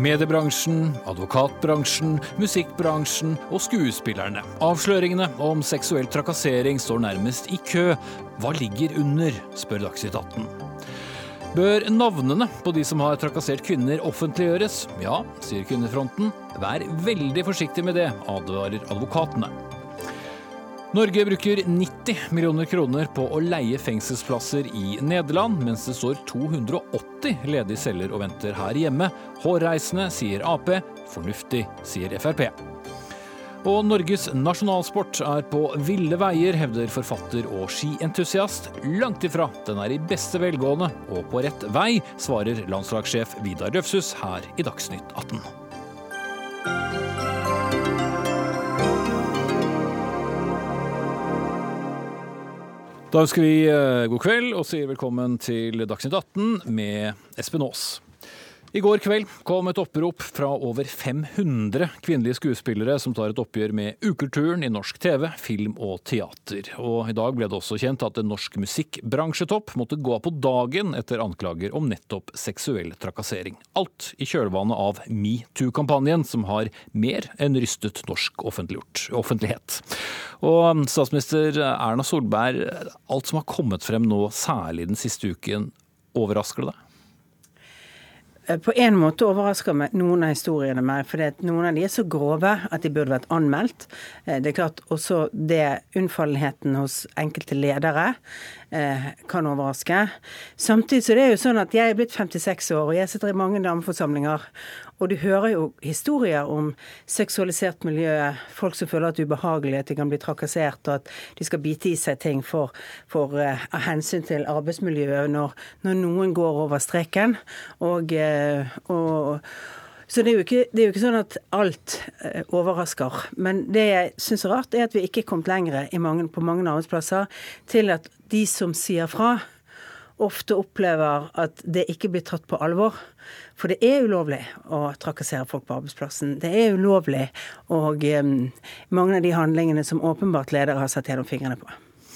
Mediebransjen, advokatbransjen, musikkbransjen og skuespillerne. Avsløringene om seksuell trakassering står nærmest i kø. Hva ligger under, spør Dagsnytt 18. Bør navnene på de som har trakassert kvinner offentliggjøres? Ja, sier Kvinnefronten. Vær veldig forsiktig med det, advarer advokatene. Norge bruker 90 millioner kroner på å leie fengselsplasser i Nederland, mens det står 280 ledige celler og venter her hjemme. Hårreisende, sier Ap. Fornuftig, sier Frp. Og Norges nasjonalsport er på ville veier, hevder forfatter og skientusiast. Langt ifra, den er i beste velgående og på rett vei, svarer landslagssjef Vidar Røfshus her i Dagsnytt 18. Da ønsker vi god kveld og sier velkommen til Dagsnytt 18 med Espen Aas. I går kveld kom et opprop fra over 500 kvinnelige skuespillere som tar et oppgjør med ukulturen i norsk TV, film og teater. Og i dag ble det også kjent at en norsk musikkbransjetopp måtte gå av på dagen etter anklager om nettopp seksuell trakassering. Alt i kjølvannet av MeToo-kampanjen, som har mer enn rystet norsk offentlighet. Og statsminister Erna Solberg, alt som har kommet frem nå, særlig den siste uken, overrasker det deg? På en måte overrasker meg noen av historiene meg, for noen av de er så grove at de burde vært anmeldt. Det er klart også det unnfallenheten hos enkelte ledere kan overraske. Samtidig så er det jo sånn at jeg er blitt 56 år, og jeg sitter i mange dameforsamlinger, og du hører jo historier om seksualisert miljø, folk som føler at det er ubehagelig, at de kan bli trakassert, og at de skal bite i seg ting for av hensyn til arbeidsmiljøet når noen går over streken. Så det er jo ikke sånn at alt overrasker. Men det jeg synes er rart, er at vi ikke er kommet lengre på mange arbeidsplasser til at de som sier fra, ofte opplever at det ikke blir tatt på alvor. For det er ulovlig å trakassere folk på arbeidsplassen. Det er ulovlig, og mange av de handlingene som åpenbart ledere har satt gjennom fingrene på.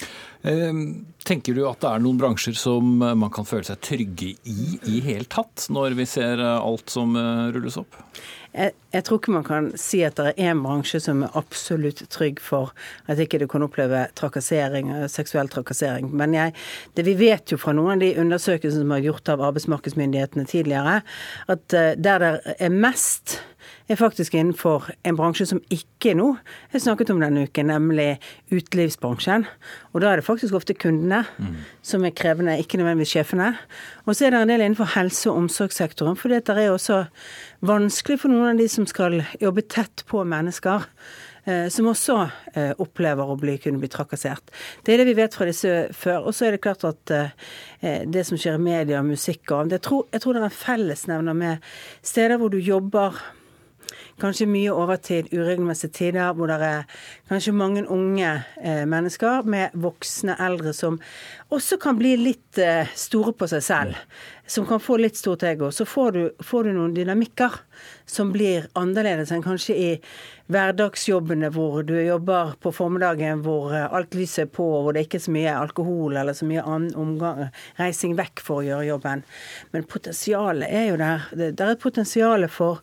Tenker du at det er noen bransjer som man kan føle seg trygge i helt tatt, når vi ser alt som rulles opp? Jeg tror ikke man kan si at det er en bransje som er absolutt trygg for at ikke du kan oppleve trakassering, seksuell trakassering. Men vi vet jo fra noen av de undersøkelsene som er gjort av arbeidsmarkedsmyndighetene tidligere, at der det er mest er faktisk innenfor en bransje som ikke nå er snakket om denne uken, nemlig utelivsbransjen. Og da er det faktisk ofte kundene som er krevende, ikke nødvendigvis sjefene. Og så er det en del innenfor helse- og omsorgssektoren, for det er også vanskelig for noen av de som skal jobbe tett på mennesker, som også opplever å kunne bli trakassert. Det er det vi vet fra disse før. Og så er det klart at det som skjer i media, musikk og annet, jeg tror det er en fellesnevner med steder hvor du jobber kanskje mye overtid, uregelmessige tider, hvor det er kanskje mange unge mennesker med voksne eldre som også kan bli litt store på seg selv, som kan få litt stort ego. Så får du noen dynamikker som blir annerledes enn kanskje i hverdagsjobbene hvor du jobber på formiddagen, hvor alt lyser på, hvor det ikke er så mye alkohol eller så mye annen omgang, reising vekk for å gjøre jobben. Men potensialet er jo der. Det er et potensial for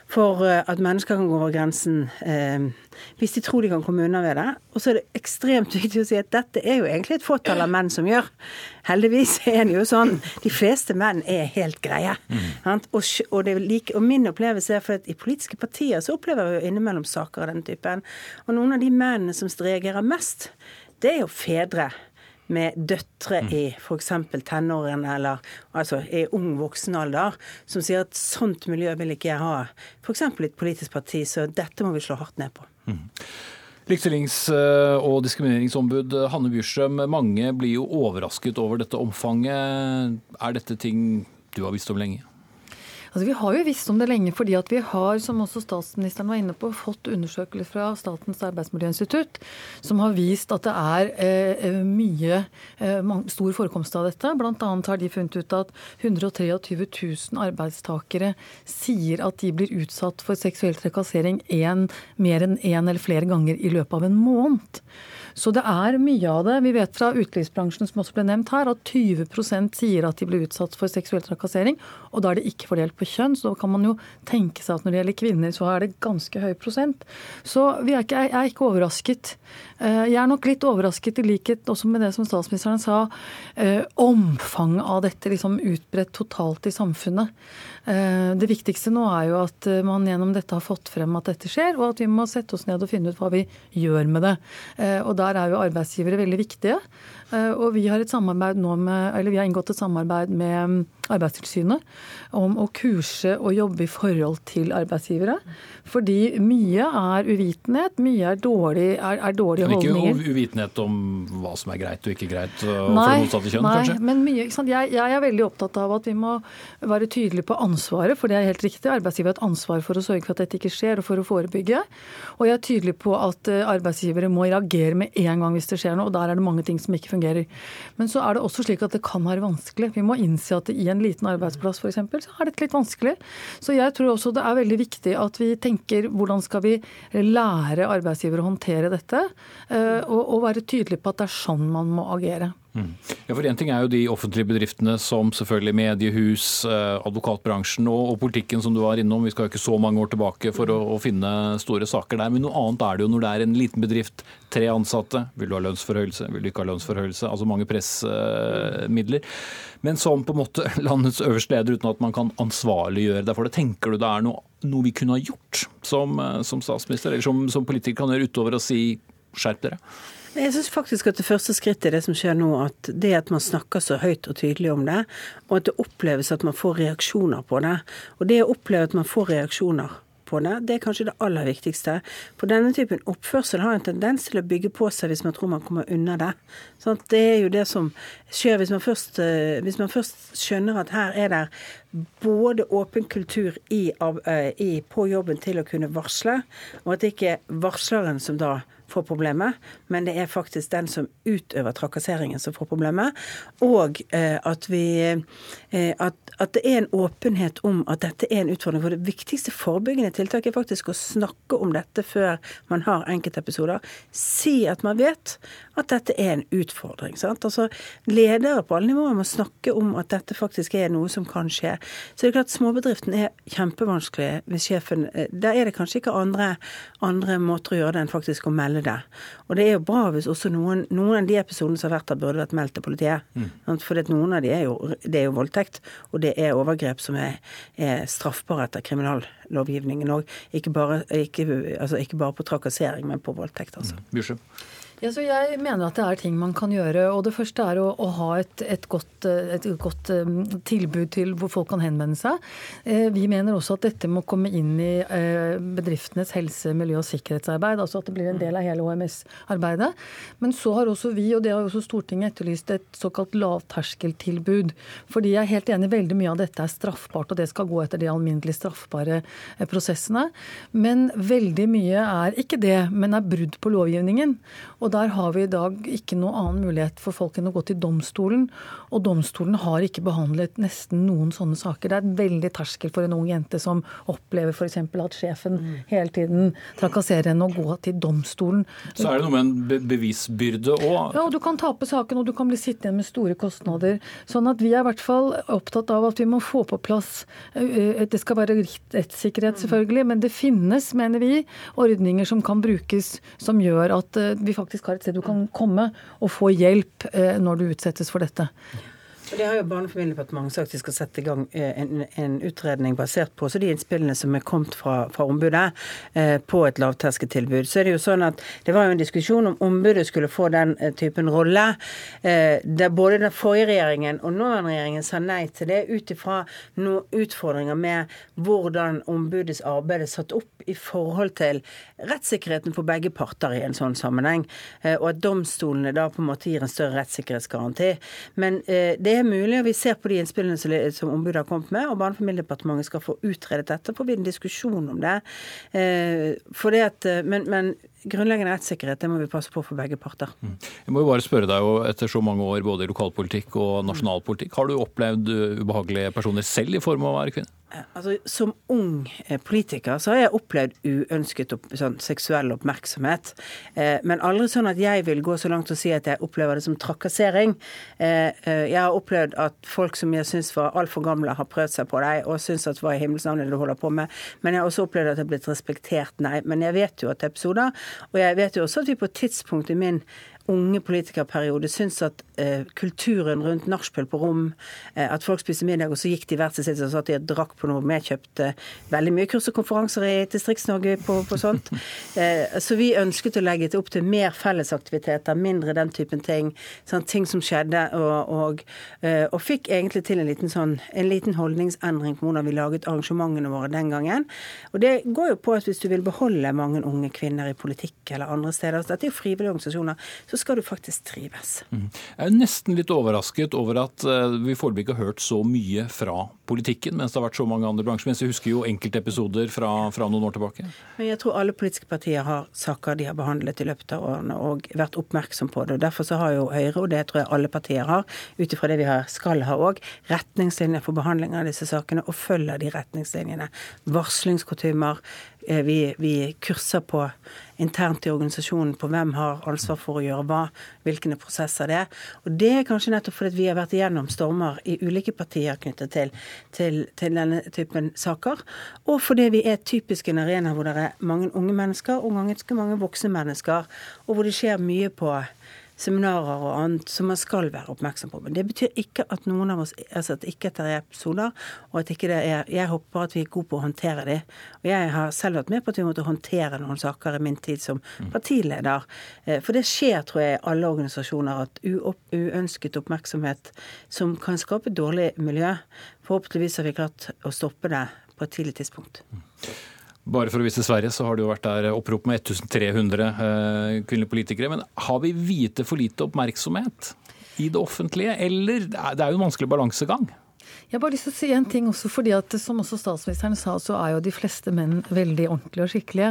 at mennesker kan gå over grensen hvis de tror de kan komme unna ved det. Og så er det ekstremt viktig å si at dette er jo egentlig et fåtall av menn som gjør. Heldigvis er det jo sånn. De fleste menn er helt greie. Og min opplevelse er for at i politiske partier så opplever vi jo innimellom saker av den typen. Og noen av de mennene som reagerer mest, det er jo fedre med døtre i for eksempel tenårene eller altså i ung voksenalder, som sier at sånt miljø vil ikke jeg ha. For eksempel i et politisk parti, så dette må vi slå hardt ned på. Likestillings- og diskrimineringsombud Hanne Bjurstrøm, mange blir jo overrasket over dette omfanget. Er dette ting du har visst om lenge? Altså, vi har jo visst om det lenge fordi at vi har, som også statsministeren var inne på, fått undersøkelser fra Statens arbeidsmiljøinstitutt som har vist at det er stor forekomst av dette. Blant annet har de funnet ut at 123 000 arbeidstakere sier at de blir utsatt for seksuell trakassering mer enn en eller flere ganger i løpet av en måned. Så det mye av det. Vi vet fra utelivsbransjen som også ble nevnt her, at 20% sier at de ble utsatt for seksuell trakassering, og da det ikke fordelt på kjønn, så da kan man jo tenke seg at når det gjelder kvinner, så det ganske høy prosent. Så jeg ikke overrasket. Jeg nok litt overrasket i likhet også med det som statsministeren sa, omfanget av dette liksom utbredt totalt i samfunnet. Det viktigste nå jo at man gjennom dette har fått frem at dette skjer, og at vi må sette oss ned og finne ut hva vi gjør med det. Og der jo arbeidsgivere veldig viktige. Og vi har vi har inngått et samarbeid med Arbeidstilsynet om å kurse og jobbe i forhold til arbeidsgivere. Fordi mye uvitenhet, mye dårlige holdninger. Men ikke uvitenhet om hva som greit og ikke greit for det motsatte kjønn, kanskje? Men mye, ikke sant? Jeg veldig opptatt av at vi må være tydelige på ansvaret, for det helt riktig. Arbeidsgiver har et ansvar for å sørge for at dette ikke skjer, og for å forebygge. Og jeg tydelig på at arbeidsgivere må reagere med en gang hvis det skjer noe, og der det mange ting som ikke fungerer. Men så det også slik at det kan være vanskelig. Vi må innse at i en liten arbeidsplass for eksempel, så det litt vanskelig. Så jeg tror også det veldig viktig at vi tenker hvordan skal vi lære arbeidsgivere å håndtere dette, og være tydelige på at det sånn man må agere. Ja, for en ting jo de offentlige bedriftene som selvfølgelig mediehus, advokatbransjen og politikken som du var innom. Vi skal jo ikke så mange år tilbake for å finne store saker der. Men noe annet det jo når det en liten bedrift, 3 ansatte. Vil du ha lønnsforhøyelse? Vil du ikke ha lønnsforhøyelse? Altså mange pressmidler. Men som på en måte landets øverste leder uten at man kan ansvarliggjøre det. For det tenker du det noe vi kunne ha gjort som statsminister, eller som politiker kan gjøre utover å si skjerp dere? Jeg synes faktisk at det første skrittet det som skjer nå, at det at man snakker så høyt og tydelig om det, og at det oppleves at man får reaksjoner på det. Og det å oppleve at man får reaksjoner på det, det kanskje det aller viktigste. For denne typen oppførsel har en tendens til å bygge på seg hvis man tror man kommer unna det. Sånn at det jo det som skjer hvis man først skjønner at her det både åpen kultur på jobben til å kunne varsle, og at det ikke varsleren som da får problemet, men det faktisk den som utøver trakasseringen som får problemet, og at det en åpenhet om at dette en utfordring. For det viktigste forebyggende tiltak faktisk å snakke om dette før man har enkeltepisoder. Si at man vet at dette en utfordring. Sant? Altså, ledere på alle nivåer må snakke om at dette faktisk noe som kan skje. Så det klart småbedriften kjempevanskelig hvis sjefen, der det kanskje ikke andre måter å gjøre det enn faktisk å melde det. Og det jo bra hvis også noen av de episodene som har vært der burde vært meldt til politiet. For noen av de det jo voldtekt, og det overgrep som straffbare etter kriminallovgivningen, og ikke bare på trakassering, men på voldtekt. Altså. Bjørsheim. Ja, så jeg mener at det ting man kan gjøre, og det første å ha et godt tilbud til hvor folk kan henvende seg. Vi mener også at dette må komme inn i bedriftenes helse-, miljø- og sikkerhetsarbeid, altså at det blir en del av hele HMS-arbeidet. Men så har også vi, og det har også Stortinget etterlyst, et såkalt lavterskeltilbud. Fordi jeg helt enig, veldig mye av dette straffbart, og det skal gå etter de alminnelige straffbare prosessene. Men veldig mye ikke det, men brudd på lovgivningen. Og der har vi i dag ikke noen annen mulighet for folk enn å gå til domstolen, og domstolen har ikke behandlet nesten noen sånne saker. Det et veldig terskel for en ung jente som opplever for eksempel at sjefen hele tiden trakasserer henne og går til domstolen. Så det noe med en bevisbyrde også? Ja, og du kan tape saken, og du kan bli sittende igjen med store kostnader. Sånn at vi i hvert fall opptatt av at vi må få på plass, det skal være rettssikkerhet selvfølgelig, men det finnes, mener vi, ordninger som kan brukes, som gjør at vi faktisk har et sted du kan komme og få hjelp når du utsettes for dette. Og det har jo Barne- og familiedepartementet sagt de skal sette i gang en utredning basert på så de innspillene som kommet fra ombudet på et lavterskeltilbud. Så det jo sånn at det var jo en diskusjon om ombudet skulle få den typen rolle, der både den forrige regjeringen og nåværende regjeringen sa nei til det utifra noen utfordringer med hvordan ombudets arbeid satt opp i forhold til rettssikkerheten for begge parter i en sånn sammenheng, og at domstolene da på en måte gir en større rettssikkerhetsgaranti. Men det mulig, og vi ser på de innspillene som ombudet har kommet med, og Barne- og familiedepartementet skal få utredet dette, får vi en diskusjon om det. Men grunnleggende rettssikkerhet, det må vi passe på for begge parter. Jeg må jo bare spørre deg, etter så mange år både i lokalpolitikk og nasjonalpolitikk, har du opplevd ubehagelige personer selv i form av å være kvinne? Altså, som ung politiker så har jeg opplevd uønsket sånn, seksuell oppmerksomhet, men aldri sånn at jeg vil gå så langt og si at jeg opplever det som trakassering. Jeg har opplevd at folk som jeg synes var alt for gamle har prøvd seg på deg og synes at hva i himmels navn du holder på med, men jeg har også opplevd at det har blitt respektert, nei, men jeg vet jo at det er episoder, og jeg vet jo også at vi på et tidspunkt i min unge politikerperiode syns at kulturen rundt nachspiel på rom, at folk spiste middag og så gikk de hvert til sitt og satt de og drakk på noe, vi kjøpte veldig mye kurs og konferanser i Distrikts-Norge på sånt. Så vi ønsket å legge det opp til mer fellesaktiviteter, mindre den typen ting, sånn ting som skjedde, og fikk egentlig til en liten holdningsendring på hvordan vi laget arrangementene våre den gangen. Og det går jo på at hvis du vil beholde mange unge kvinner i politikk eller andre steder, dette er jo frivillige organisasjoner, så skal du faktisk trives. Jeg er nesten litt overrasket over at vi foreløpig ikke har hørt så mye fra politikken, mens det har vært så mange andre bransjer. Mens jeg husker jo enkelte episoder fra noen år tilbake. Men jeg tror alle politiske partier har saker de har behandlet i løpet av årene og vært oppmerksom på det. Og derfor så har jo Høyre, og det tror jeg alle partier har, utifra det vi skal ha også, retningslinjer for behandling av disse sakene, og følger de retningslinjene. Varslingskostymer, vi kurser på internt i organisasjonen på hvem har ansvar for å gjøre hva, hvilke prosesser det er. Og det er kanskje nettopp fordi vi har vært igjennom stormer i ulike partier knyttet til denne typen saker, og fordi vi er typisk en arena hvor det er mange unge mennesker og ganske mange voksne mennesker, og hvor det skjer mye på seminarer og annet som man skal være oppmerksom på. Men det betyr ikke at noen av oss, altså at ikke det er episoder, og at ikke det er, jeg håper at vi er gode på å håndtere det. Og jeg har selv vært med på at vi måtte håndtere noen saker i min tid som partileder. For det skjer, tror jeg, i alle organisasjoner at uønsket oppmerksomhet som kan skape et dårlig miljø. Forhåpentligvis har vi klart å stoppe det på et tidlig tidspunkt. Bare for å vise Sverige så har det jo vært der opprop med 1300 kvinnelige politikere, men har vi viet for lite oppmerksomhet i det offentlige, eller det er jo en vanskelig balansegang? Jeg har bare lyst til å si en ting også, fordi at som også statsministeren sa, så er jo de fleste menn veldig ordentlige og skikkelige.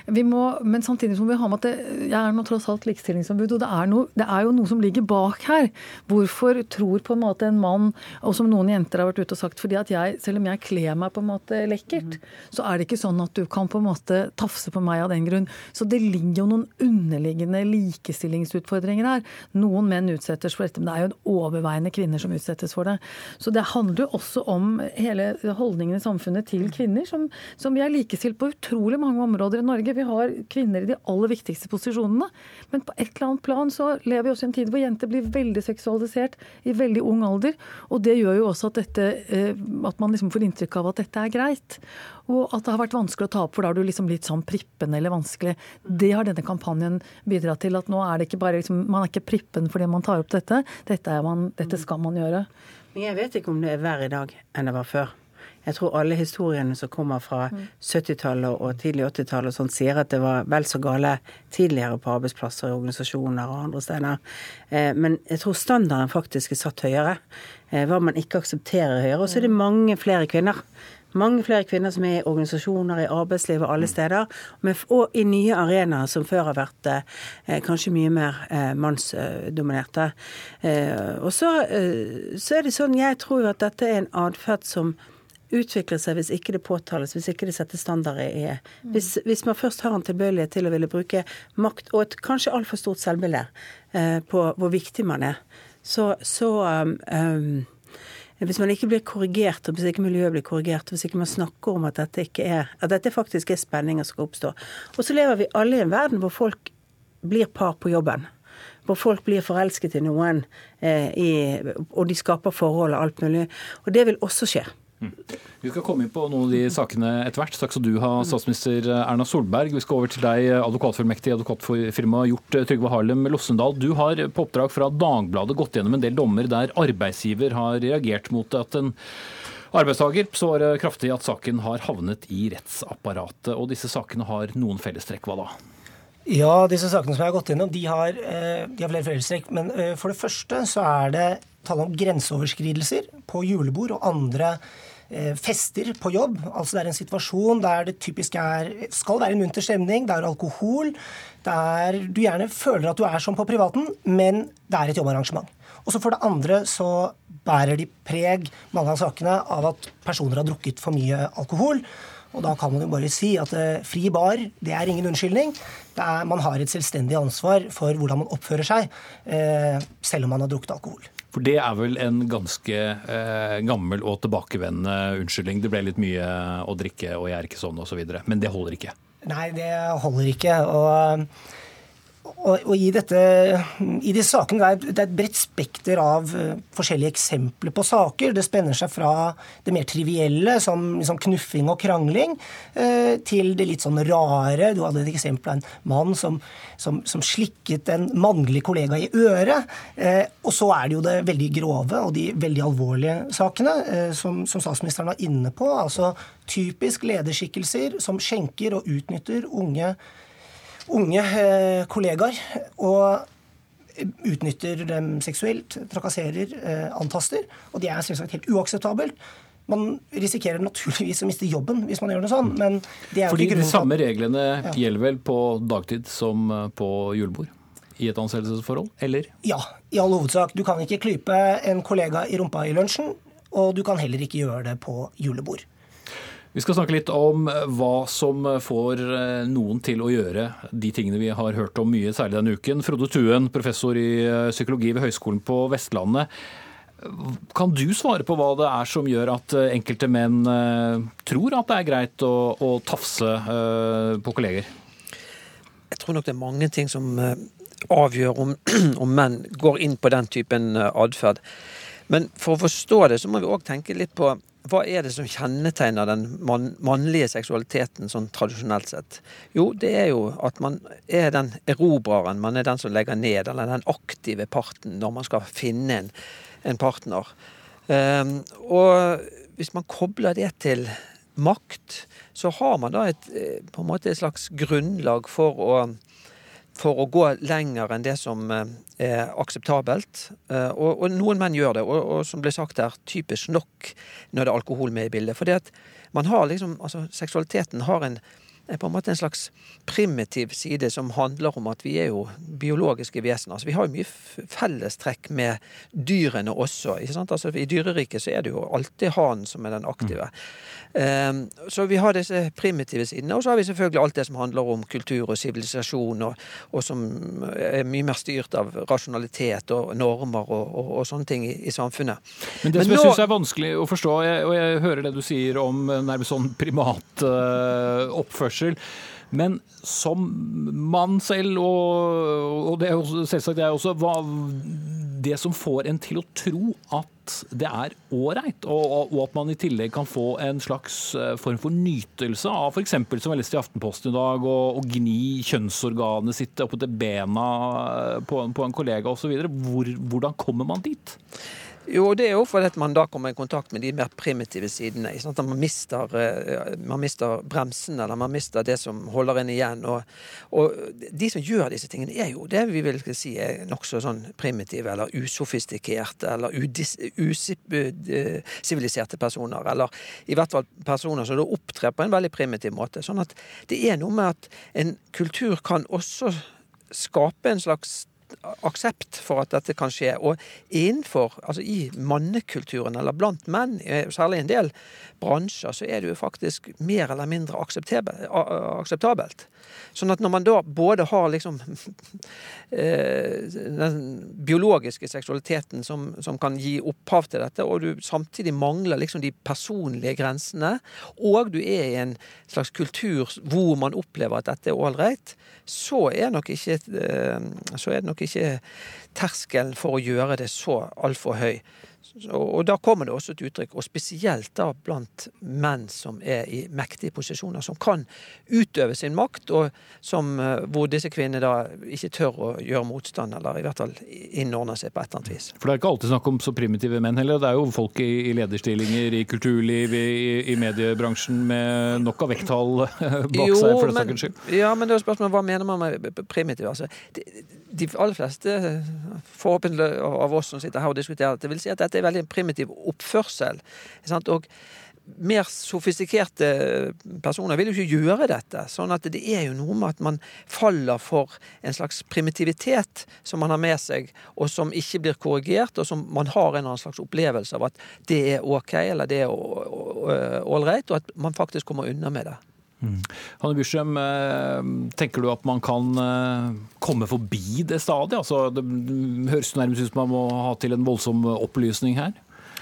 Men samtidig må vi ha med at jeg er nå tross alt likestillingsombud, og det er jo noe som ligger bak her. Hvorfor tror på en måte en mann, og som noen jenter har vært ute og sagt, fordi at selv om jeg kler meg på en måte lekkert, så er det ikke sånn at du kan på en måte tafse på meg av den grunn. Så det ligger jo noen underliggende likestillingsutfordringer her. Noen menn utsettes for dette, men det er jo en overveiende kvinner som utsettes for det. Så det handler jo også om hele holdningen i samfunnet til kvinner, som vi er likestilt på utrolig mange områder i Norge. Vi har kvinner i de aller viktigste posisjonene, men på et eller annet plan så lever vi også i en tid hvor jenter blir veldig seksualisert i veldig ung alder, og det gjør jo også at man liksom får inntrykk av at dette er greit, og at det har vært vanskelig å ta opp, for da har du liksom blitt sånn prippen eller vanskelig. Det har denne kampanjen bidratt til, at nå er det ikke bare man er ikke prippen fordi man tar opp dette, dette skal man gjøre. Men jeg vet ikke om det er verre i dag enn det var før. Jeg tror alle historiene som kommer fra 70-tallet og tidlig 80-tallet og sånt, sier at det var vel så gale tidligere på arbeidsplasser, organisasjoner og andre steder. Men jeg tror standarden faktisk er satt høyere. Hva man ikke aksepterer høyere. Og så er det mange flere kvinner. Mange flere kvinner som er i organisasjoner, i arbeidslivet og alle steder, og i nye arenaer som før har vært kanskje mye mer mannsdominerte. Og så er det sånn, jeg tror jo at dette er en adferd som utvikler seg hvis ikke det påtales, hvis ikke det setter standarder i. Hvis man først har en tilbøyelighet til å ville bruke makt, og et kanskje alt for stort selvbilde på hvor viktig man er, hvis man ikke blir korrigert, og hvis ikke miljøet blir korrigert, hvis ikke man snakker om at dette faktisk er spenninger som skal oppstå. Og så lever vi alle i en verden hvor folk blir par på jobben. Hvor folk blir forelsket i noen, og de skaper forhold og alt mulig. Og det vil også skje. Vi skal komme inn på noen av de sakene etter hvert. Takk skal du ha, statsminister Erna Solberg. Vi skal over til deg, advokatfullmektig i advokatfirmaet Hjort, Trygve Harlem Lossendal. Du har på oppdrag fra Dagbladet gått gjennom en del dommer der arbeidsgiver har reagert mot at en arbeidstaker svarer kraftig at saken har havnet i rettsapparatet. Og disse sakene har noen fellestrekk. Hva da? Ja, disse sakene som jeg har gått gjennom, de har flere fellestrekk. Men for det første så er det tale om grenseoverskridelser på julebord og andre fester på jobb. Altså det er en situasjon der det typisk skal være en munter stemning, det er alkohol, der du gjerne føler at du er som på privaten, men det er et jobbarrangement. Og så for det andre så bærer de preg, mange av sakene, av at personer har drukket for mye alkohol. Og da kan man jo bare si at fri bar, det er ingen unnskyldning. Man har et selvstendig ansvar for hvordan man oppfører seg, selv om man har drukket alkohol. For det er vel en ganske gammel og tilbakevendende unnskyldning. Det ble litt mye å drikke, og jeg er ikke sånn, og så videre. Men det holder ikke. Nei, det holder ikke. Og i disse sakene, det er et bredt spekter av forskjellige eksempler på saker. Det spenner seg fra det mer trivielle, som liksom knuffing og krangling, til det litt sånn rare. Du hadde et eksempel av en mann som slikket en mannlig kollega i øret. Og så er det jo det veldig grove og de veldig alvorlige sakene, som statsministeren var inne på. Altså typisk lederskikkelser som skjenker og utnytter unge kollegaer og utnytter dem seksuelt, trakasserer, antaster. Og det er selvsagt helt uakseptabelt. Man risikerer naturligvis å miste jobben hvis man gjør det sånn, men det er jo fordi ikke de samme reglene gjelder vel på dagtid som på julebord? I et ansettelsesforhold, eller? Ja, i all hovedsak. Du kan ikke klype en kollega i rumpa i lunsjen, og du kan heller ikke gjøre det på julebord. Vi skal snakke litt om hva som får noen til å gjøre de tingene vi har hørt om mye, særlig denne uken. Frode Thuen, professor i psykologi ved Høgskolen på Vestlandet. Kan du svare på hva det er som gjør at enkelte menn tror at det er greit å tafse på kolleger? Jeg tror nok det er mange ting som avgjør om menn går inn på den typen adferd. Men for å forstå det, så må vi også tenke litt på hva er det som kjennetegner den mannlige seksualiteten sånn tradisjonelt sett? Jo, det er jo at man er den erobreren, man er den som legger ned, eller den aktive parten når man skal finne en partner. Og hvis man kobler det til makt, så har man da på en måte et slags grunnlag for å gå lenger enn det som er akseptabelt. Og noen menn gjør det, og som ble sagt her, typisk nok når det er alkohol med i bildet. For det at man har seksualiteten har på en måte en slags primitiv side som handler om at vi er jo biologiske vesener. Altså, vi har jo mye fellestrekk med dyrene også. Ikke sant? Altså, i dyreriket så er det jo alltid han som er den aktive. Så vi har disse primitive sidene, og så har vi selvfølgelig alt det som handler om kultur og sivilisasjon, og som er mye mer styrt av rasjonalitet og normer og sånne ting i samfunnet. Men det som jeg synes er vanskelig å forstå, og jeg hører det du sier om nærmest sånn primat oppførsel, men som mann selv, og det er jo selvsagt jeg også, det som får en til å tro at det er ålreit, og at man i tillegg kan få en slags form for nytelse av for eksempel, som jeg leste i Aftenposten i dag, å gni kjønnsorganet sitt opp til bena på en kollega og så videre. Hvordan kommer man dit? Jo, det er jo fordi at man da kommer i kontakt med de mer primitive sidene. Sånn at man mister bremsen, eller man mister det som holder en igjen. Og de som gjør disse tingene er jo det vi vil si er nokså sånn primitive, eller usofistikerte, eller usiviliserte personer. Eller i hvert fall personer som da opptrer på en veldig primitiv måte. Sånn at det er noe med at en kultur kan også skape en slags aksept for at dette kan skje, og innenfor, altså i mannekulturen eller blant menn, særlig en del bransjer, så er det jo faktisk mer eller mindre akseptabelt. Sånn at når man da både har liksom den biologiske seksualiteten som kan gi opphav til dette, og du samtidig mangler liksom de personlige grensene, og du er i en slags kultur hvor man opplever at dette er ålreit, så er nok ikke terskelen for å gjøre det så alt for høy. Og da kommer det også et uttrykk, og spesielt da blant menn som er i mektige posisjoner, som kan utøve sin makt, og hvor disse kvinnene da ikke tør å gjøre motstand, eller i hvert fall innordne seg på et eller annet vis. For det er ikke alltid snakk om så primitive menn heller. Det er jo folk i lederstillinger, i kulturliv, i mediebransjen med nok av vekttall bak seg for det sakens skyld. Ja, men det er spørsmålet, hva mener man med primitiv? Altså, de aller fleste forhåpentlig av oss som sitter her og diskuterer, det vil si at dette er veldig primitiv oppførsel. Sant? Og mer sofistikerte personer vil jo ikke gjøre dette. Sånn at det jo noe med at man faller for en slags primitivitet som man har med seg, og som ikke blir korrigert, og som man har en eller annen slags opplevelse av at det ok, eller det all right, og at man faktisk kommer unna med det. Hanne Bjurstrøm, tenker du at man kan komme forbi det stadiet? Altså, det høres nærmest ut som man må ha til en voldsom opplysning her.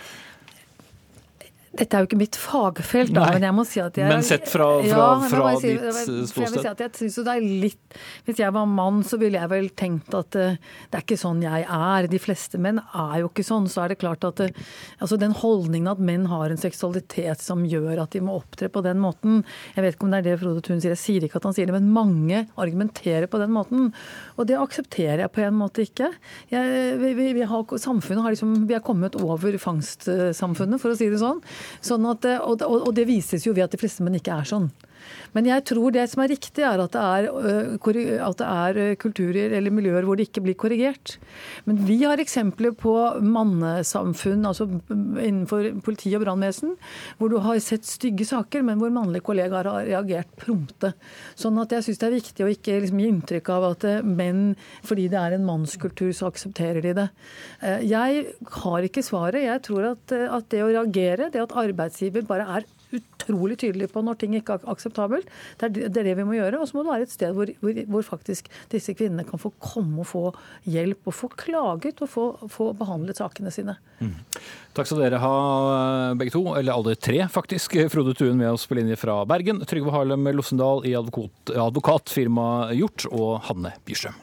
Dette jo ikke mitt fagfelt, da, men jeg må si at Men sett fra ditt ståsted? Jeg vil si at jeg synes det litt... Hvis jeg var mann, så ville jeg vel tenkt at det ikke sånn jeg De fleste menn jo ikke sånn. Så det klart at altså den holdningen at menn har en seksualitet som gjør at de må opptre på den måten. Jeg vet ikke om det det Frode Thun sier. Jeg sier ikke at han sier det, men mange argumenterer på den måten. Og det aksepterer jeg på en måte ikke. Samfunnet har liksom... Vi kommet over fangstsamfunnet, for å si det sånn. Sånn at, og det vises jo ved at de fleste menn ikke sånn. Men jeg tror det som riktig at det kulturer eller miljøer hvor det ikke blir korrigert. Men vi har eksempler på mannesamfunn, altså innenfor politi og brannvesen, hvor du har sett stygge saker, men hvor mannlige kollegaer har reagert prompte. Sånn at jeg synes det viktig å ikke liksom gi inntrykk av at menn, fordi det en mannskultur, så aksepterer de det. Jeg har ikke svaret. Jeg tror at det å reagere, det at arbeidsgiver bare utrolig tydelig på når ting ikke akseptabelt. Det det vi må gjøre, og så må det være et sted hvor faktisk disse kvinnene kan få komme og få hjelp og få klaget og få behandlet sakene sine. Takk skal dere ha, begge to, eller alle tre faktisk. Frode Thun med oss på linje fra Bergen, Trygve Harlem Lossendal i advokatfirma Hjort, og Hanne Bjurstrøm.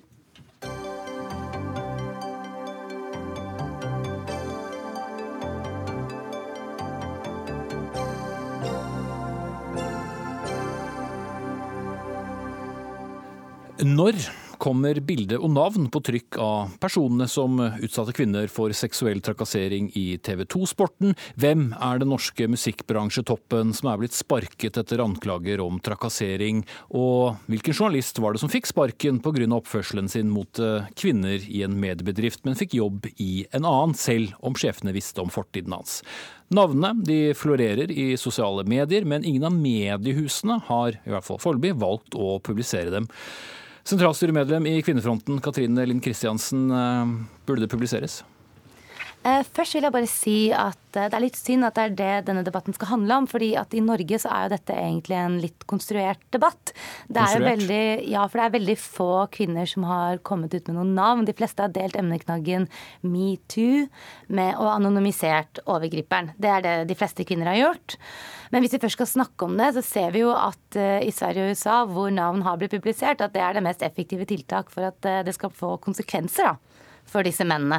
Når kommer bilde og navn på trykk av personene som utsatte kvinner for seksuell trakassering i TV 2-sporten? Hvem den norske musikkbransjetoppen som blitt sparket etter anklager om trakassering? Og hvilken journalist var det som fikk sparken på grunn av oppførselen sin mot kvinner i en mediebedrift, men fikk jobb i en annen, selv om sjefene visste om fortiden hans? Navnene de florerer i sosiale medier, men ingen av mediehusene har i hvert fall foreløpig valgt å publisere dem. Sentralstyremedlem i Kvinnefronten, Katrine Lind Kristiansen, burde det publiseres? Først vil jeg bare si at det litt synd at det det denne debatten skal handle om, fordi at i Norge så jo dette egentlig en litt konstruert debatt. Det jo veldig, for det veldig få kvinner som har kommet ut med noen navn. De fleste har delt emneknaggen MeToo og anonymisert overgriperen. Det det de fleste kvinner har gjort. Men hvis vi først skal snakke om det, så ser vi jo at i Sverige og USA, hvor navn har blitt publisert, at det det mest effektive tiltak for at det skal få konsekvenser for disse mennene.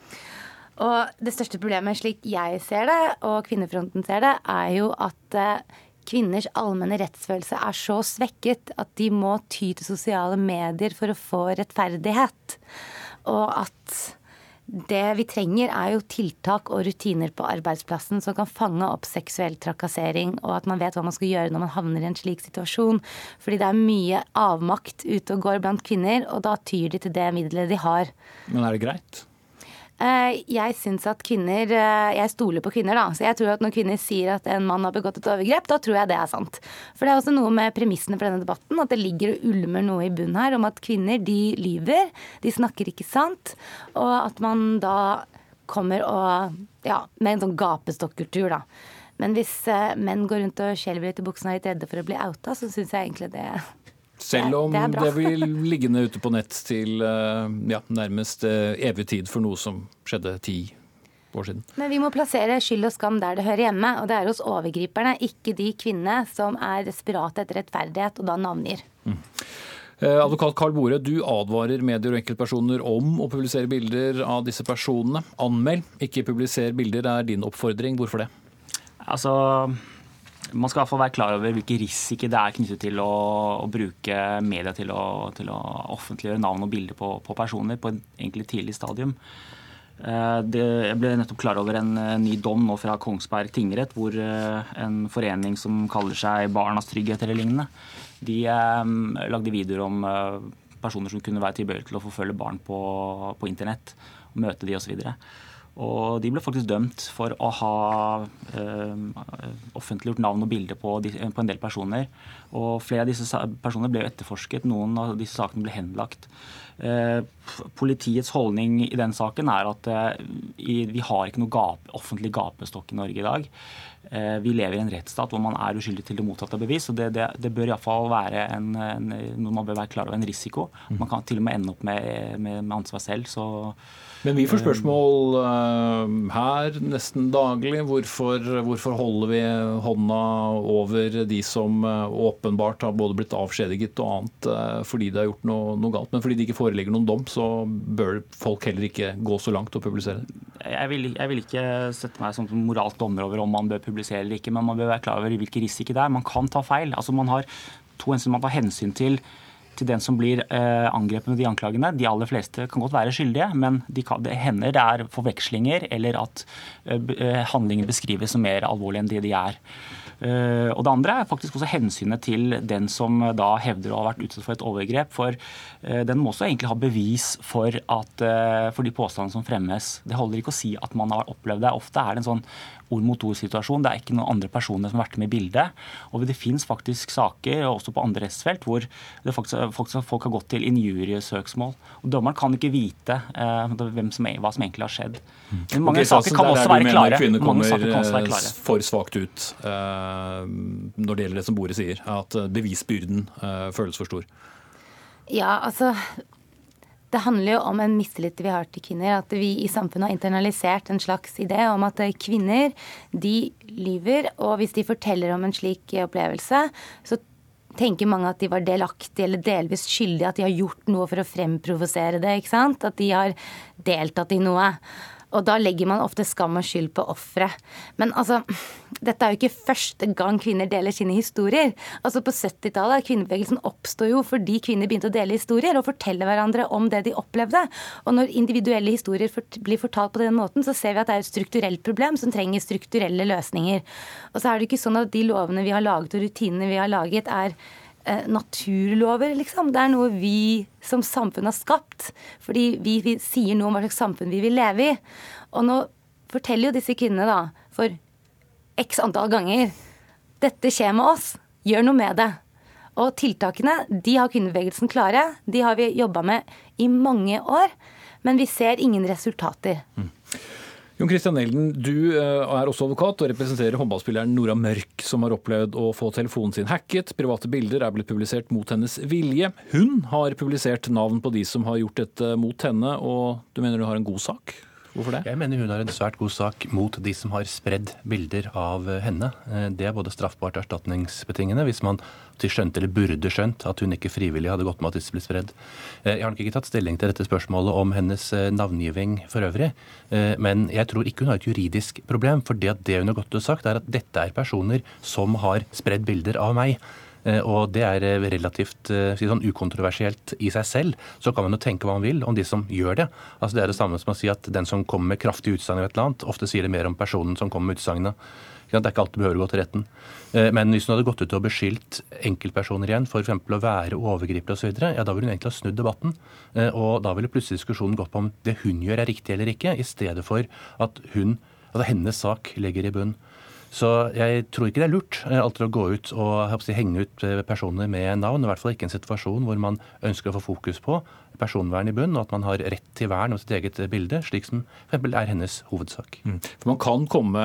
Og det største problemet, slik jeg ser det, og Kvinnefronten ser det, jo at kvinners allmenne rettsfølelse så svekket at de må ty til sosiale medier for å få rettferdighet. Og at det vi trenger jo tiltak og rutiner på arbeidsplassen som kan fange opp seksuell trakassering, og at man vet hva man skal gjøre når man havner i en slik situasjon. Fordi det mye avmakt ute og går blant kvinner, og da tyr de til det middelet de har. Men det greit? Jeg synes at kvinner, jeg stoler på kvinner da, så jeg tror at når kvinner sier at en mann har begått et overgrep, da tror jeg det sant. For det også noe med premissene for denne debatten, at det ligger og ulmer noe i bunnen her om at kvinner, de lyver, de snakker ikke sant, og at man da kommer med en sånn gapestokkultur da. Men hvis menn går rundt og skjelver litt i buksene og litt redde for å bli outa, så synes jeg egentlig det selv om det blir liggende ute på nett til nærmest evig tid for noe som skjedde 10 år siden. Men vi må plassere skyld og skam der det hører hjemme, og det hos overgriperne, ikke de kvinnene som desperate etter rettferdighet og da navngir. Advokat Karl Bore, du advarer medier og enkeltpersoner om å publisere bilder av disse personene. Anmeld, ikke publiser bilder, din oppfordring. Hvorfor det? Man skal i hvert fall være klar over hvilke risiko det knyttet til å bruke media til å offentliggjøre navn og bilder på personer på en egentlig tidlig stadium. Jeg ble nettopp klar over en ny dom nå fra Kongsberg tingrett, hvor en forening som kaller seg Barnas Trygghet eller lignende, de lagde videoer om personer som kunne være tilbøyelige til å forfølge barn på internett, og møte de og så videre. Og de ble faktisk dømt for å ha offentliggjort navn og bilde på en del personer. Og flere av disse personene ble etterforsket, noen av disse sakene ble henlagt. Politiets holdning i den saken at vi har ikke noe offentlig gapestokk i Norge i dag. Vi lever i en rettsstat hvor man uskyldig til det motsatte av bevis, og det bør i hvert fall være noe man bør være klar over, en risiko. Man kan til og med ende opp med ansvar selv, så... Men vi får spørsmål her nesten daglig. Hvorfor holder vi hånda over de som åpenbart har både blitt avskjediget og annet fordi de har gjort noe galt? Men fordi det ikke foreligger noen dom, så bør folk heller ikke gå så langt og publisere det? Jeg vil ikke sette meg som moralsk dommer over om man bør publisere eller ikke, men man bør være klar over hvilke risiko det Man kan ta feil. Altså man har to hensyn. Man tar hensyn til den som blir angrepet med de anklagene. De aller fleste kan godt være skyldige, men det hender det forvekslinger eller at handlinger beskrives som mer alvorlige enn det de er. Og det andre faktisk også hensynet til den som da hevder å ha vært utsatt for et overgrep, for den må også egentlig ha bevis for de påstandene som fremmes. Det holder ikke å si at man har opplevd det. Ofte det en sånn ord-mot-ord-situasjon. Det ikke noen andre personer som har vært med i bildet. Og det finnes faktisk saker, også på andre rettsfelt, hvor folk har gått til injuriesøksmål. Og dommeren kan ikke vite hva som egentlig har skjedd. Men mange saker kan også være klare. Kvinner kommer for svakt ut når det gjelder det som Bore sier, at bevisbyrden føles for stor. Ja, altså... Det handler jo om en mistillit vi har til kvinner, at vi i samfunnet har internalisert en slags idé om at kvinner, de lyver, og hvis de forteller om en slik opplevelse, så tenker mange at de var delaktige eller delvis skyldige, at de har gjort noe for å fremprovosere det, ikke sant? At de har deltatt i noe. Og da legger man ofte skam og skyld på offeret. Men altså, dette jo ikke første gang kvinner deler sine historier. Altså på 70-tallet, kvinnebevegelsen oppstod jo fordi kvinner begynte å dele historier og fortelle hverandre om det de opplevde. Og når individuelle historier blir fortalt på den måten, så ser vi at det et strukturelt problem som trenger strukturelle løsninger. Og så det ikke sånn at de lovene vi har laget og rutinene vi har laget naturlover, liksom. Det noe vi som samfunn har skapt, fordi vi sier noe om hva slags samfunn vi vil leve i. Og nå forteller jo disse kvinnene da, for x antall ganger, dette skjer med oss, gjør noe med det. Og tiltakene, de har kvinnebevegelsen klare, de har vi jobbet med i mange år, men vi ser ingen resultater. Jon Christian Elden, du også advokat og representerer håndballspilleren Nora Mørk, som har opplevd å få telefonen sin hacket. Private bilder blitt publisert mot hennes vilje. Hun har publisert navn på de som har gjort dette mot henne, og du mener du har en god sak? Hvorfor det? Jeg mener hun har en svært god sak mot de som har spredd bilder av henne. Det både straffbart og erstatningsbetingende hvis man skjønte eller burde skjønt at hun ikke frivillig hadde gått med at disse ble spredd. Jeg har nok ikke tatt stilling til dette spørsmålet om hennes navngiving for øvrig, men jeg tror ikke hun har et juridisk problem, for det hun har gått og sagt at dette personer som har spredd bilder av meg. Og det relativt sånn ukontroversielt i seg selv. Så kan man jo tenke hva man vil om de som gjør det. Altså det det samme som å si at den som kommer med kraftig utsagn av et eller annet, ofte sier det mer om personen som kommer med utsagnet. Det ikke alltid behøver å gå til retten. Men hvis hun hadde gått ut og beskyldt enkeltpersoner igjen, for eksempel å være overgripere og så videre, ja, da ville hun egentlig ha snudd debatten. Og da ville plutselig diskusjonen gått på om det hun gjør riktig eller ikke, i stedet for at hennes sak ligger i bunn. Så jeg tror ikke det lurt alltid å gå ut og henge ut personer med navn, i hvert fall ikke en situasjon hvor man ønsker å få fokus på personvern i bunn, og at man har rett til vern av sitt eget bilde, slik som for eksempel hennes hovedsak. For man kan komme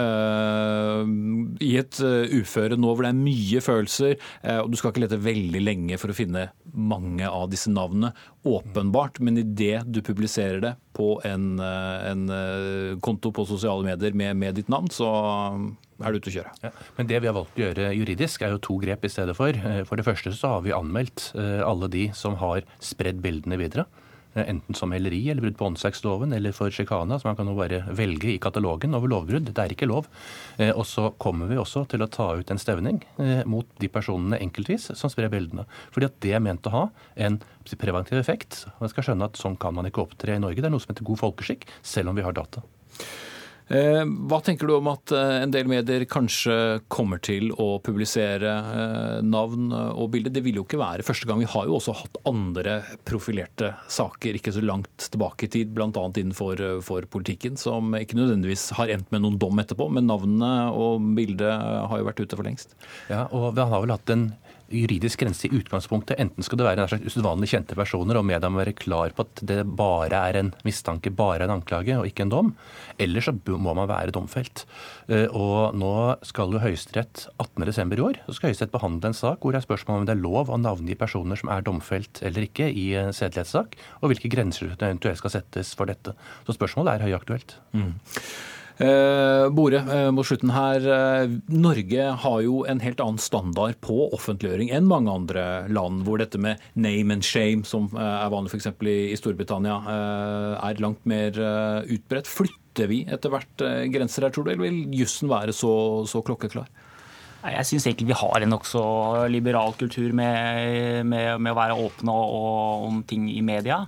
i et uføre nå hvor det mye følelser, og du skal ikke lete veldig lenge for å finne mange av disse navnene, åpenbart, men i det du publiserer det på en konto på sosiale medier med ditt navn, så du ute å kjøre. Ja, men det vi har valgt å gjøre juridisk jo 2 grep i stedet for. For det første så har vi anmeldt alle de som har spredd bildene videre. Enten som heleri eller brudd på åndsverksloven eller for sjikane, så man kan jo bare velge i katalogen over lovbrudd. Det ikke lov. Og så kommer vi også til å ta ut en stevning mot de personene enkeltvis som sprer bildene. Fordi at det ment å ha en preventiv effekt. Og jeg skal skjønne at sånn kan man ikke opptre i Norge. Det noe som heter god folkeskikk, selv om vi har data. Hva tenker du om at en del medier kanskje kommer til å publisere navn og bilder? Det vil jo ikke være første gang. Vi har jo også hatt andre profilerte saker ikke så langt tilbake i tid, blant annet innenfor politikken, som ikke nødvendigvis har endt med noen dom etterpå, men navnene og bildet har jo vært ute for lengst. Ja, og vi har vel hatt en juridisk grense i utgangspunktet. Enten skal det være en slags usedvanlig kjente personer, og media må være klar på at det bare er en mistanke, bare en anklage, og ikke en dom. Eller så må man være domfelt. Og nå skal jo Høyesterett 18. desember i år, så skal Høyesterett behandle en sak hvor det er spørsmål om det er lov å navngi personer som er domfelt eller ikke i en sedelighetssak, og hvilke grenser det eventuelt skal settes for dette. Så spørsmålet er høyaktuelt. Bore, mot slutten her. Norge har jo en helt annen standard på offentliggjøring enn mange andre land, hvor dette med name and shame, som er vanlig for eksempel i Storbritannia, er langt mer utbredt. Flytter vi etter hvert grenser her, tror du, eller vil jussen være så klokkeklar? Jeg synes egentlig vi har en også liberal kultur med å være åpne om ting i media.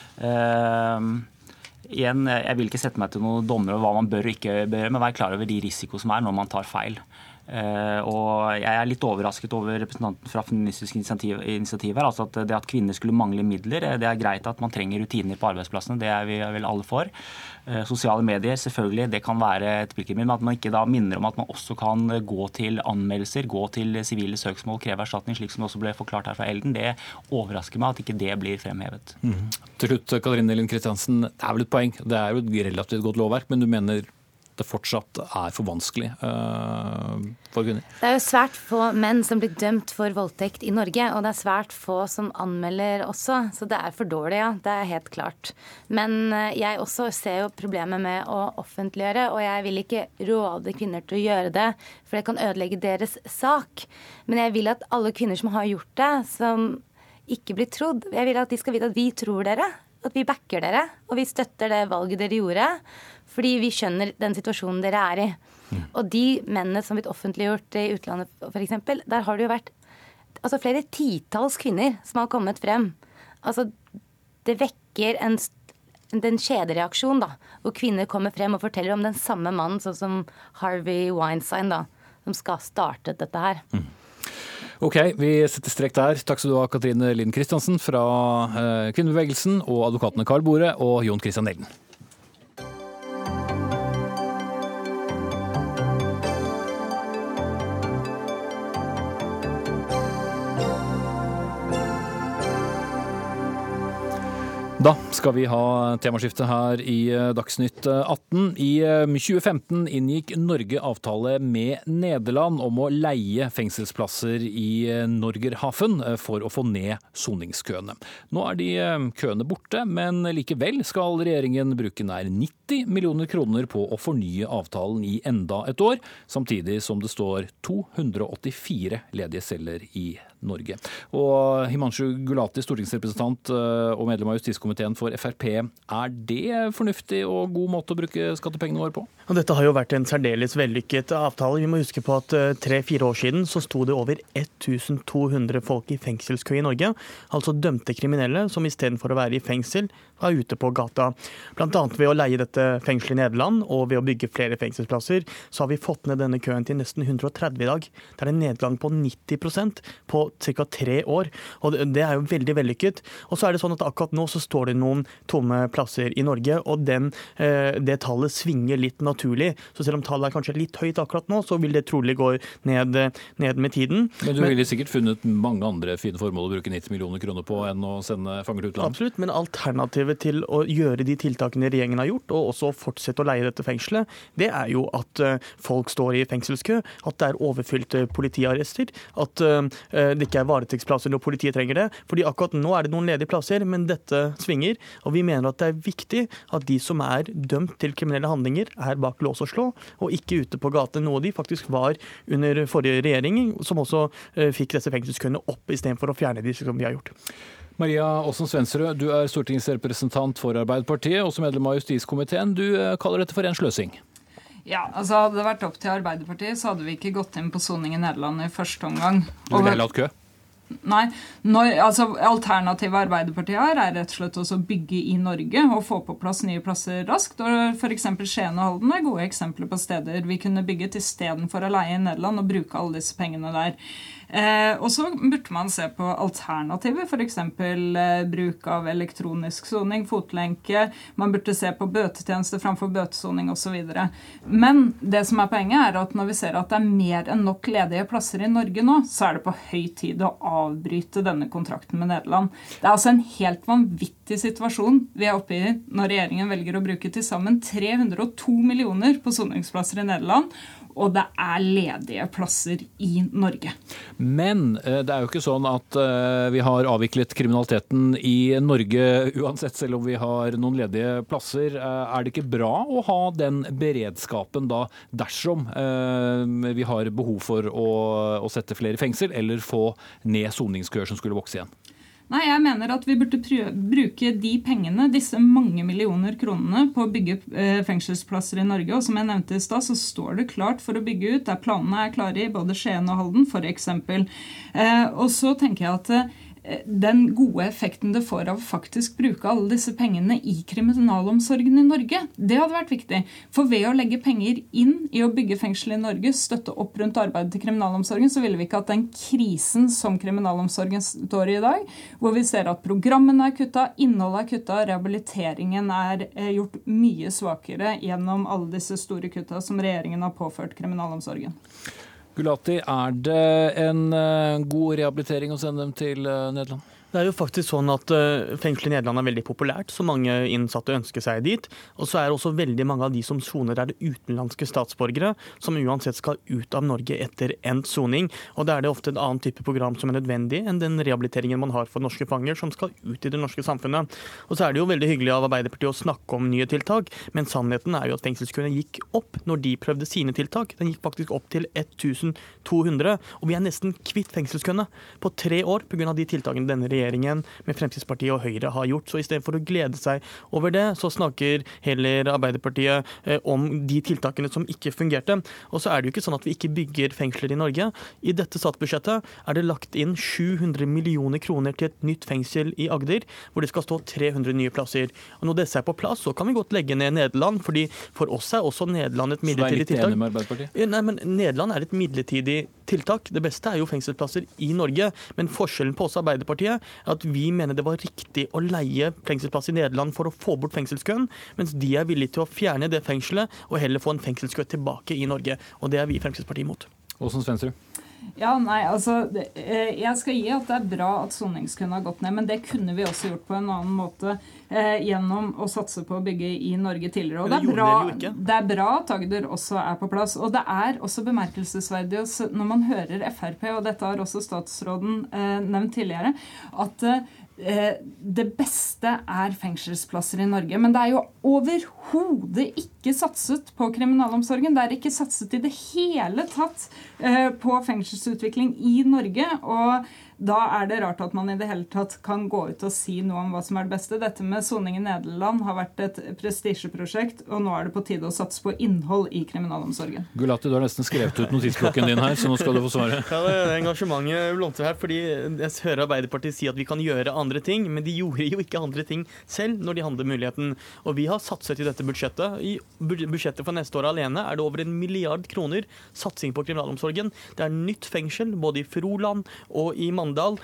Igjen, jeg vil ikke sette meg til noen dommer over hva man bør og ikke bør, men være klar over de risiko som er når man tar feil. Og jeg er litt overrasket over representanten fra Feministisk initiativ her, altså at det at kvinner skulle mangle midler, det er greit at man trenger rutiner på arbeidsplassene, det er vi vel alle for. Sosiale medier, selvfølgelig, det kan være et virkemiddel, men at man ikke da minner om at man også kan gå til anmeldelser, gå til sivile søksmål, kreve erstatning, slik som det også ble forklart her fra Elden, det overrasker meg at ikke det blir fremhevet. Til slutt, Katrine Lind Kristiansen, det er vel et poeng, det er jo et relativt godt lovverk, men du mener det fortsatt er for vanskelig for kvinner? Det er jo svært få menn som blir dømt for voldtekt i Norge, og det er svært få som anmelder også, så det er for dårlig, ja, det er helt klart. Men jeg også ser jo problemet med å offentliggjøre, og jeg vil ikke råde kvinner til å gjøre det, for det kan ødelegge deres sak. Men jeg vil at alle kvinner som har gjort det, som ikke blir trodd, jeg vil at de skal vite at vi tror dere, at vi backer dere, og vi støtter det valget dere gjorde, fordi vi skjønner den situasjonen dere er i. Og de mennene som har blitt offentliggjort i utlandet, for eksempel, der har det jo vært flere titalls kvinner som har kommet frem. Altså, det vekker en kjedereaksjon, da, hvor kvinner kommer frem og forteller om den samme mannen, sånn som Harvey Weinstein, da, som skal starte dette her. Ok, vi setter strek der. Takk skal du ha, Katrine Lind Kristiansen fra Kvinnebevegelsen, og advokatene Karl Bore og Jon Christian Elden. Da skal vi ha temaskifte her i Dagsnytt 18. I 2015 inngikk Norge avtale med Nederland om å leie fengselsplasser i Norgerhaven for å få ned soningskøene. Nå er de køene borte, men likevel skal regjeringen bruke nær 90 millioner kroner på å fornye avtalen i enda et år, samtidig som det står 284 ledige celler i Norge. Og Himanshu Gulati, stortingsrepresentant og medlem av justiskomiteen for Frp, er det fornuftig og god måte å bruke skattepengene våre på? Og dette har jo vært en særdeles vellykket avtale. Vi må huske på at 3-4 år siden så sto det over 1200 folk i fengselskø i Norge, altså dømte kriminelle som i stedet for å være i fengsel var ute på gata. Blant annet ved å leie dette fengselet i Nederland og ved å bygge flere fengselsplasser, så har vi fått ned denne køen til nesten 130 i dag. Det er en nedgang på 90% på ca. 3 år, og det er jo veldig vellykket. Og så er det sånn at akkurat nå så står det noen tomme plasser i Norge, og det tallet svinger litt naturlig. Så selv om tallet er kanskje litt høyt akkurat nå, så vil det trolig gå ned med tiden. Men du ville sikkert funnet mange andre fine formål å bruke 90 millioner kroner på enn å sende fanger til utlandet? Absolutt, men alternativet til å gjøre de tiltakene regjeringen har gjort, og også fortsette å leie dette fengselet, det er jo at folk står i fengselskø, at det er overfylte politiarrester, at det ikke er varetektsplasser når politiet trenger det. Fordi akkurat nå er det noen ledige plasser, men dette svinger, og vi mener at det er viktig at de som er dømt til kriminelle handlinger er bak lås og slå, og ikke ute på gaten, noe de faktisk var under forrige regjering, som også fikk disse fengselskøene opp i stedet for å fjerne de som vi har gjort. Maria Aasen-Svensrud, du er stortingsrepresentant for Arbeiderpartiet, også medlem av justiskomiteen. Du kaller dette for en sløsing. Ja, altså hadde det vært opp til Arbeiderpartiet, så hadde vi ikke gått inn på soning i Nederland i første omgang. Du ville heller hatt kø? Nei, alternativet Arbeiderpartiet har rett og slett også bygge i Norge og få på plass nye plasser raskt. Og for eksempel Skien og Halden gode eksempler på steder vi kunne bygget i stedet for å leie i Nederland og bruke alle disse pengene der. Og så burde man se på alternativer, for eksempel bruk av elektronisk soning, fotlenke, man burde se på bøtetjeneste framfor bøtesoning og så videre. Men det som poenget at når vi ser at det mer enn nok ledige plasser i Norge nå, så det på høy tid å avbryte denne kontrakten med Nederland. Det altså en helt vanvittig situasjon vi oppe i når regjeringen velger å bruke til sammen 302 millioner på soningsplasser i Nederland, og det ledige plasser i Norge. Men det jo ikke sånn at vi har avviklet kriminaliteten i Norge uansett, selv om vi har noen ledige plasser. Det ikke bra å ha den beredskapen da, dersom vi har behov for å sette flere i fengsel, eller få ned soningskøer som skulle vokse igjen? Nei, jeg mener at vi burde bruke de pengene, disse mange millioner kronene, på å bygge fengselsplasser i Norge. Og som jeg nevnte i sted, så står det klart for å bygge ut, der planene klare i både Skien og Halden, for eksempel. Og så tenker jeg at den gode effekten det får av faktisk bruke alle disse pengene i kriminalomsorgen i Norge, det hadde vært viktig. For ved å legge penger inn i å bygge fengsel i Norge, støtte opp rundt arbeidet til kriminalomsorgen, så ville vi ikke hatt den krisen som kriminalomsorgen står i dag, hvor vi ser at programmene kuttet, innholdet kuttet, rehabiliteringen gjort mye svakere gjennom alle disse store kuttene som regjeringen har påført kriminalomsorgen. Gulati, det en god rehabilitering å sende dem til Nederland? Det jo faktisk sånn at fengsel i Nederland veldig populært, så mange innsatte ønsker seg dit. Og så det også veldig mange av de som soner det utenlandske statsborgere, som uansett skal ut av Norge etter endt soning. Og det det ofte en annen type program som nødvendig enn den rehabiliteringen man har for norske fanger som skal ut i det norske samfunnet. Og så det jo veldig hyggelig av Arbeiderpartiet å snakke om nye tiltak, men sannheten jo at fengselskøene gikk opp når de prøvde sine tiltak. Den gikk faktisk opp til 1200, og vi nesten kvitt fengselskøene på 3 år på grunn av de tiltakene denne regjeringen med Fremskrittspartiet og Høyre har gjort. Så i stedet for å glede seg over det, så snakker heller Arbeiderpartiet om de tiltakene som ikke fungerte. Og så det jo ikke sånn at vi ikke bygger fengsler i Norge. I dette statsbudsjettet det lagt inn 700 millioner kroner til et nytt fengsel i Agder, hvor det skal stå 300 nye plasser. Og når disse på plass, så kan vi godt legge ned Nederland, fordi for oss også Nederland et midlertidig tiltak. Så litt enig med Arbeiderpartiet? Nei, men Nederland et midlertidig tiltak. Det beste jo fengselsplasser i Norge, men forskjellen på oss Arbeiderpartiet at vi mener det var riktig å leie fengselsplass i Nederland for å få bort fengselskøen, mens de villige til å fjerne det fengselet og heller få en fengselskø tilbake i Norge. Og det vi i Fremskrittspartiet imot. Åsen Svensrud? Ja, nei, jeg skal gi at det bra at soningskøen har gått ned, men det kunne vi også gjort på en annen måte gjennom å satse på å bygge i Norge tidligere. Og det bra at Agder også på plass. Og det også bemerkelsesverdig når man hører FrP, og dette har også statsråden nevnt tidligere, at det beste fengselsplasser i Norge. Men det jo overhodet ikke satset på kriminalomsorgen. Det ikke satset i det hele tatt på fengselsutvikling i Norge, og da det rart at man i det hele tatt kan gå ut og si noe om hva som det beste. Dette med soning i Nederland har vært et prestisjeprosjekt, og nå det på tide å satse på innhold i kriminalomsorgen. Gulati, du har nesten skrevet ut notisblokken din her, så nå skal du få svare. Ja, det engasjementet blomstrer her, fordi jeg hører Arbeiderpartiet si at vi kan gjøre andre ting, men de gjorde jo ikke andre ting selv når de hadde muligheten. Og vi har satset i dette budsjettet. I budsjettet for neste år alene det over 1 milliard kroner satsing på kriminalomsorgen. Det nytt fengsel, både i Froland og i Mandal.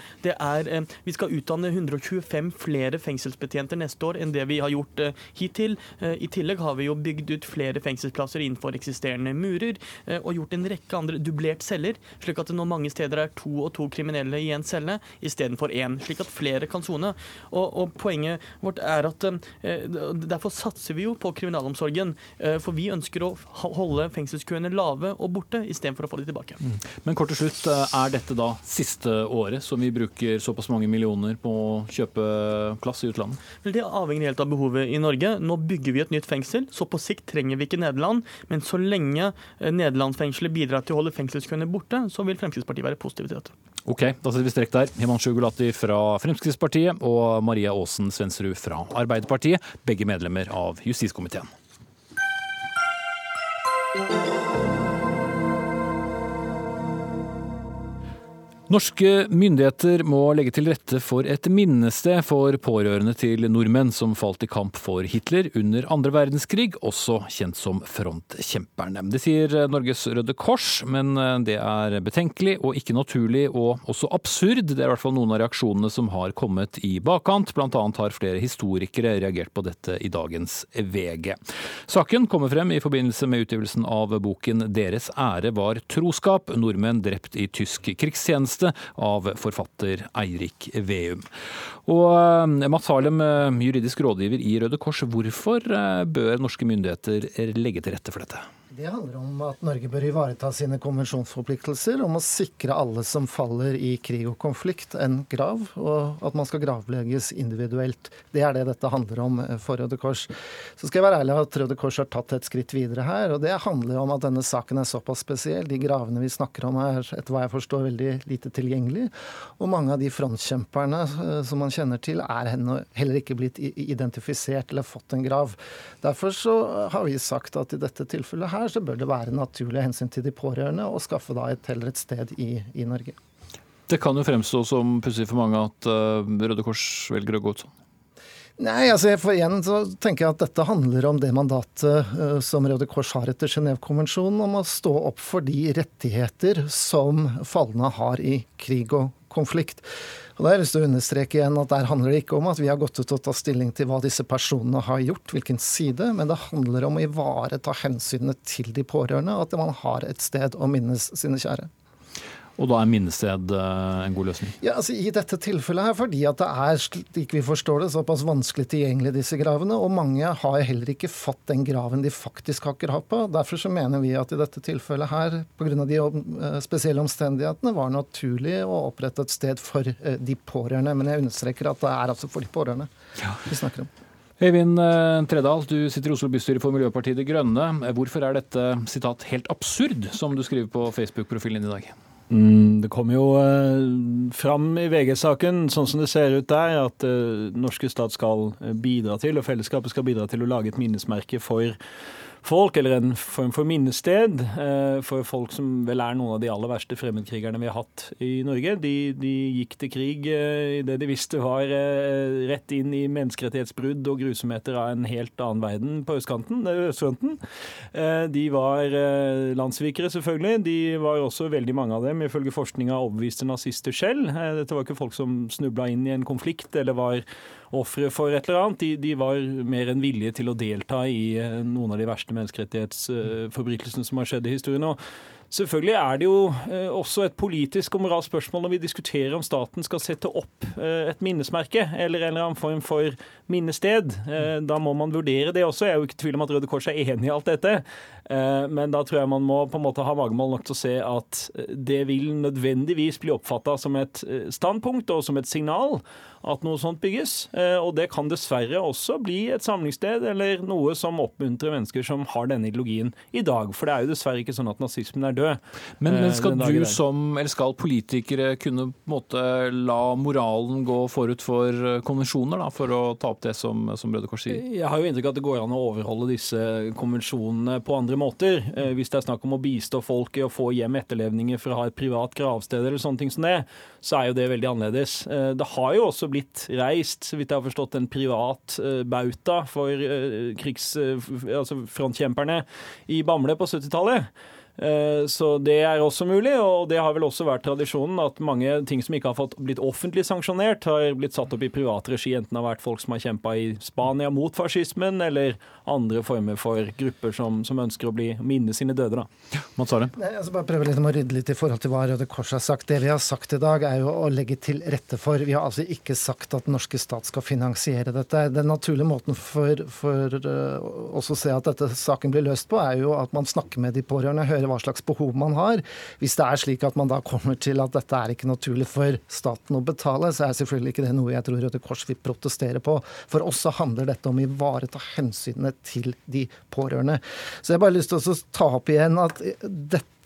Vi skal utdanne 125 flere fengselsbetjenter neste år enn det vi har gjort hittil. I tillegg har vi jo bygd ut flere fengselsplasser innenfor eksisterende murer, og gjort en rekke andre dublert celler, slik at det nå mange steder 2 og 2 kriminelle i en celle, i stedet for 1, slik at flere kan sone. Og poenget vårt at derfor satser vi jo på kriminalomsorgen, for vi ønsker å holde fengselskøene lave og borte, i stedet for å få de tilbake. Men kort til slutt, dette da siste året som vi bruker såpass mange millioner på å kjøpe plass i utlandet? Det avhenger helt av behovet i Norge. Nå bygger vi et nytt fengsel, så på sikt trenger vi ikke Nederland, men så lenge Nederlandsfengselet bidrar til å holde fengselskøene borte, så vil Fremskrittspartiet være positive til dette. Ok, da setter vi strekk der. Himanshu Gulati fra Fremskrittspartiet og Maria Aasen Svensrud fra Arbeiderpartiet, begge medlemmer av Justiskomiteen. Norske myndigheter må legge til rette for et minnested for pårørende til nordmenn som falt i kamp for Hitler under andre verdenskrig, også kjent som frontkjemperne. Det sier Norges Røde Kors, men det er betenkelig og ikke naturlig og også absurd. Det er i hvert fall noen av reaksjonene som har kommet i bakkant. Blant annet har flere historikere reagert på dette i dagens VG. Saken kommer frem i forbindelse med utgivelsen av boken Deres ære var troskap, nordmenn drept i tysk krigstjeneste, av forfatter Eirik Veum. Og Mats Harlem, juridisk rådgiver i Røde Kors, hvorfor bør norske myndigheter legge til rette for dette? Det handler om at Norge bør ivareta sine konvensjonsforpliktelser om å sikre alle som faller i krig og konflikt en grav, og at man skal gravlegges individuelt. Det er det dette handler om for Røde Kors. Så skal jeg være ærlig at Røde Kors har tatt et skritt videre her, og det handler om at denne saken er såpass spesiell. De gravene vi snakker om er, etter hva jeg forstår, veldig lite tilgjengelig, og mange av de frontkjemperne som man kjenner til er heller ikke blitt identifisert eller fått en grav. Derfor så har vi sagt at i dette tilfellet her så bør det være naturlig hensyn til de pårørende å skaffe da heller et sted i Norge. Det kan jo fremstå som pussig for mange at Røde Kors velger å gå ut sånn. Nei, altså for igjen så tenker jeg at dette handler om det mandatet som Røde Kors har etter Genève-konvensjonen om å stå opp for de rettigheter som falne har i krig og konflikt. Og da har jeg lyst til å understreke igjen at der handler det ikke om at vi har gått ut og tatt stilling til hva disse personene har gjort, hvilken side, men det handler om å ivareta hensynet til de pårørende, at man har et sted å minnes sine kjære. Og da er minnested en god løsning? Ja, altså i dette tilfellet her, fordi at det er, slik vi forstår det, såpass vanskelig tilgjengelig disse gravene, og mange har heller ikke fått den graven de faktisk har krav på. Derfor så mener vi at i dette tilfellet her, på grunn av de spesielle omstendighetene, var naturlig å opprette et sted for de pårørende. Men jeg understreker at det er altså for de pårørende vi snakker om. Eivind Tredal, du sitter i Oslo bystyre for Miljøpartiet De Grønne. Hvorfor er dette, sitat, helt absurd, som du skriver på Facebook-profilen din i dag? Det kommer jo fram i VG-saken, sånn som det ser ut der, at norske stat skal bidra til, og fellesskapet skal bidra til å lage et minnesmerke for folk, eller en form for minnested for folk som vel er noen av de aller verste fremmedkrigerne vi har hatt i Norge. De gikk til krig i det de visste var rett inn i menneskerettighetsbrudd og grusomheter av en helt annen verden på østfronten. De var landssvikere selvfølgelig. De var også veldig mange av dem, ifølge forskninga, overbeviste nazister selv. Dette var ikke folk som snubla inn i en konflikt eller var ofre for et eller annet. De var mer enn villige til å delta i noen av de verste menneskerettighetsforbrytelsene som har skjedd i historien. Og selvfølgelig er det jo også et politisk og moralsk spørsmål når vi diskuterer om staten skal sette opp et minnesmerke eller en eller annen form for minnested. Da må man vurdere det også. Jeg er jo ikke i tvil om at Røde Kors er enig i alt dette, men da tror jeg man må på en måte ha magemål nok til å se at det vil nødvendigvis bli oppfattet som et standpunkt og som et signal at noe sånt bygges, og det kan dessverre også bli et samlingssted eller noe som oppmuntrer mennesker som har denne ideologien i dag, for det er jo dessverre ikke sånn at nazismen er død. Men skal politikere kunne på en måte la moralen gå forut for konvensjoner da, for å ta opp det som Røde Kors sier? Jeg har jo inntrykk av at det går an å overholde disse konvensjonene på andre måter. Hvis det er snakk om å bistå folk i å få hjem etterlevninger for å ha et privat gravsted eller sånne ting som det, så er jo det veldig annerledes. Det har jo også blitt reist, så vidt jeg har forstått, en privat bauta for frontkjemperne i Bamble på 70-tallet. Så det er også mulig, og det har vel også vært tradisjonen at mange ting som ikke har fått blitt offentlig sanksjonert, har blitt satt opp i privat regi, enten det har vært folk som har kjempet i Spania mot fascismen, eller andre former for grupper som ønsker å minne sine døde. Da. Mats Harlem? Jeg skal bare prøve litt å rydde litt i forhold til hva Røde Kors har sagt. Det vi har sagt i dag er jo å legge til rette for. Vi har altså ikke sagt at den norske stat skal finansiere dette. Den naturlige måten for oss å se at dette saken blir løst på, er jo at man snakker med de pårørende, hører hva slags behov man har. Hvis det er slik at man da kommer til at dette er ikke naturlig for staten å betale, så er selvfølgelig ikke det noe jeg tror Røde Kors vil protestere på. For oss så handler dette om å ivareta hensynet til de pårørende. Så jeg har bare lyst til å ta opp igjen at dette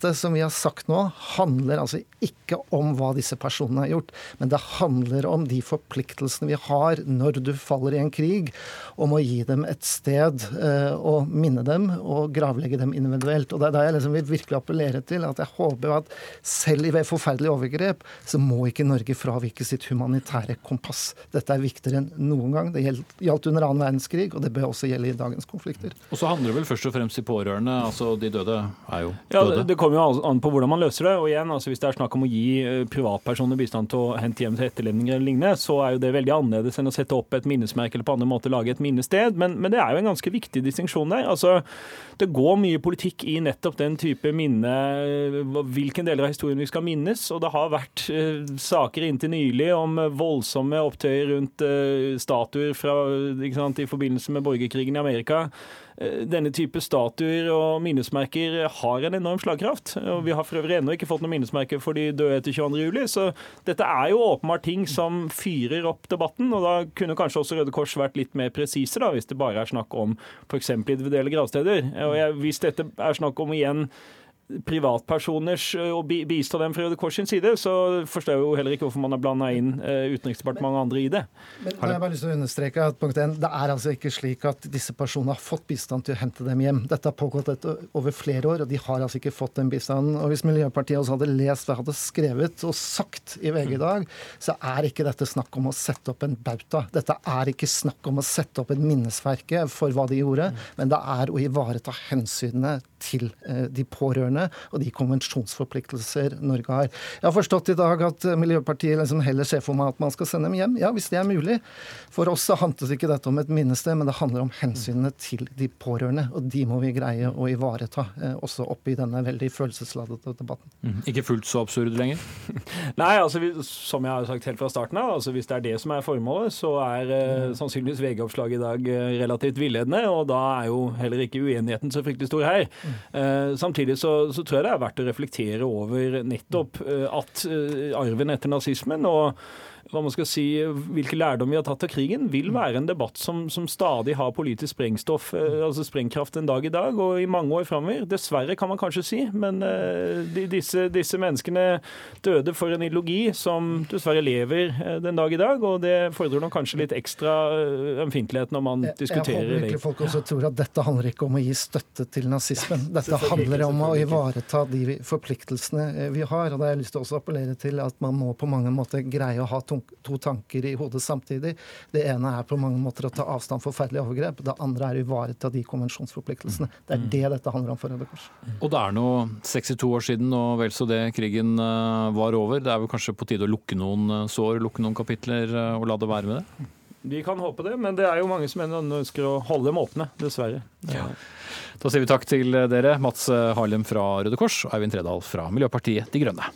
dette som vi har sagt nå, handler altså ikke om hva disse personene har gjort, men det handler om de forpliktelsene vi har når du faller i en krig, om å gi dem et sted og minne dem og gravlegge dem individuelt. Og det er da jeg liksom vil virkelig appellere til at jeg håper at selv ved forferdelige overgrep, så må ikke Norge fravike sitt humanitære kompass. Dette er viktigere enn noen gang. Det gjaldt under annen verdenskrig, og det bør også gjelde i dagens konflikter. Og så handler det vel først og fremst i pårørende, altså de døde er jo døde. Ja, det kommer jo an på hvordan man løser det, og igjen, altså hvis det er snakk om å gi privatpersoner bistand til å hente hjem til etterlevninger eller lignende, så er jo det veldig annerledes enn å sette opp et minnesmerke eller på andre måter lage et minnested, men det er jo en ganske viktig distinksjon der. Altså, det går mye politikk i nettopp den type minne, hvilken deler av historien vi skal minnes, og det har vært saker inntil nylig om voldsomme opptøyer rundt statuer fra, ikke sant, i forbindelse med borgerkrigen i Amerika. Denne type statuer og minnesmerker har en enorm slagkraft, og vi har for øvrig ennå ikke fått noen minnesmerker for de døde etter 22. juli, så dette er jo åpenbart ting som fyrer opp debatten, og da kunne kanskje også Røde Kors vært litt mer presise da, hvis det bare er snakk om for eksempel individuelle gravsteder. Og hvis dette er snakk om igjen privatpersoners og bistå dem fra Røde Kors sin side, så forstår jeg jo heller ikke hvorfor man har blandet inn Utenriksdepartementet og andre i det. Men jeg har bare lyst til å understreke at punkt 1, det er altså ikke slik at disse personene har fått bistand til å hente dem hjem. Dette har pågått over flere år, og de har altså ikke fått den bistanden. Og hvis Miljøpartiet også hadde lest hva jeg hadde skrevet og sagt i VG i dag, så er ikke dette snakk om å sette opp en bauta. Dette er ikke snakk om å sette opp en minnesverke for hva de gjorde, men det er å ivareta hensynene til de pårørende og de konvensjonsforpliktelser Norge har. Jeg har forstått i dag at Miljøpartiet liksom heller ser for meg at man skal sende dem hjem. Ja, hvis det er mulig. For oss så handler ikke dette om et minnested, men det handler om hensynene til de pårørende, og de må vi greie å ivareta også oppe i denne veldig følelsesladete debatten. Ikke fullt så absurd lenger? Nei, altså som jeg har sagt helt fra starten av, altså hvis det er det som er formålet, så er sannsynligvis VG-oppslag i dag relativt villedende, og da er jo heller ikke uenigheten så fryktelig stor her. Samtidig så tror jeg det er verdt å reflektere over nettopp at arven etter nazismen og hva man skal si, hvilke lærdom vi har tatt av krigen, vil være en debatt som stadig har politisk sprengstoff, altså sprengkraft en dag i dag, og i mange år fremover. Dessverre kan man kanskje si, men disse menneskene døde for en ideologi som dessverre lever den dag i dag, og det fordrer nok kanskje litt ekstra ømfintlighet når man diskuterer det. Jeg håper virkelig folk også tror at dette handler ikke om å gi støtte til nazismen. Dette handler om å ivareta de forpliktelsene vi har, og det har jeg lyst til også å appellere til at man må på mange måter greie å ha to tanker i hodet samtidig. Det ene er på mange måter å ta avstand for forferdelige overgrep. Det andre er å ivareta de konvensjonsforpliktelsene. Det er det dette handler om for Røde Kors. Og det er nå 62 år siden, og vel så det krigen var over. Det er vel kanskje på tide å lukke noen sår, lukke noen kapitler og la det være med det? Vi kan håpe det, men det er jo mange som ønsker å holde dem åpne, dessverre. Ja. Da sier vi takk til dere, Mats Harlem fra Røde Kors og Eivind Tredal fra Miljøpartiet De Grønne.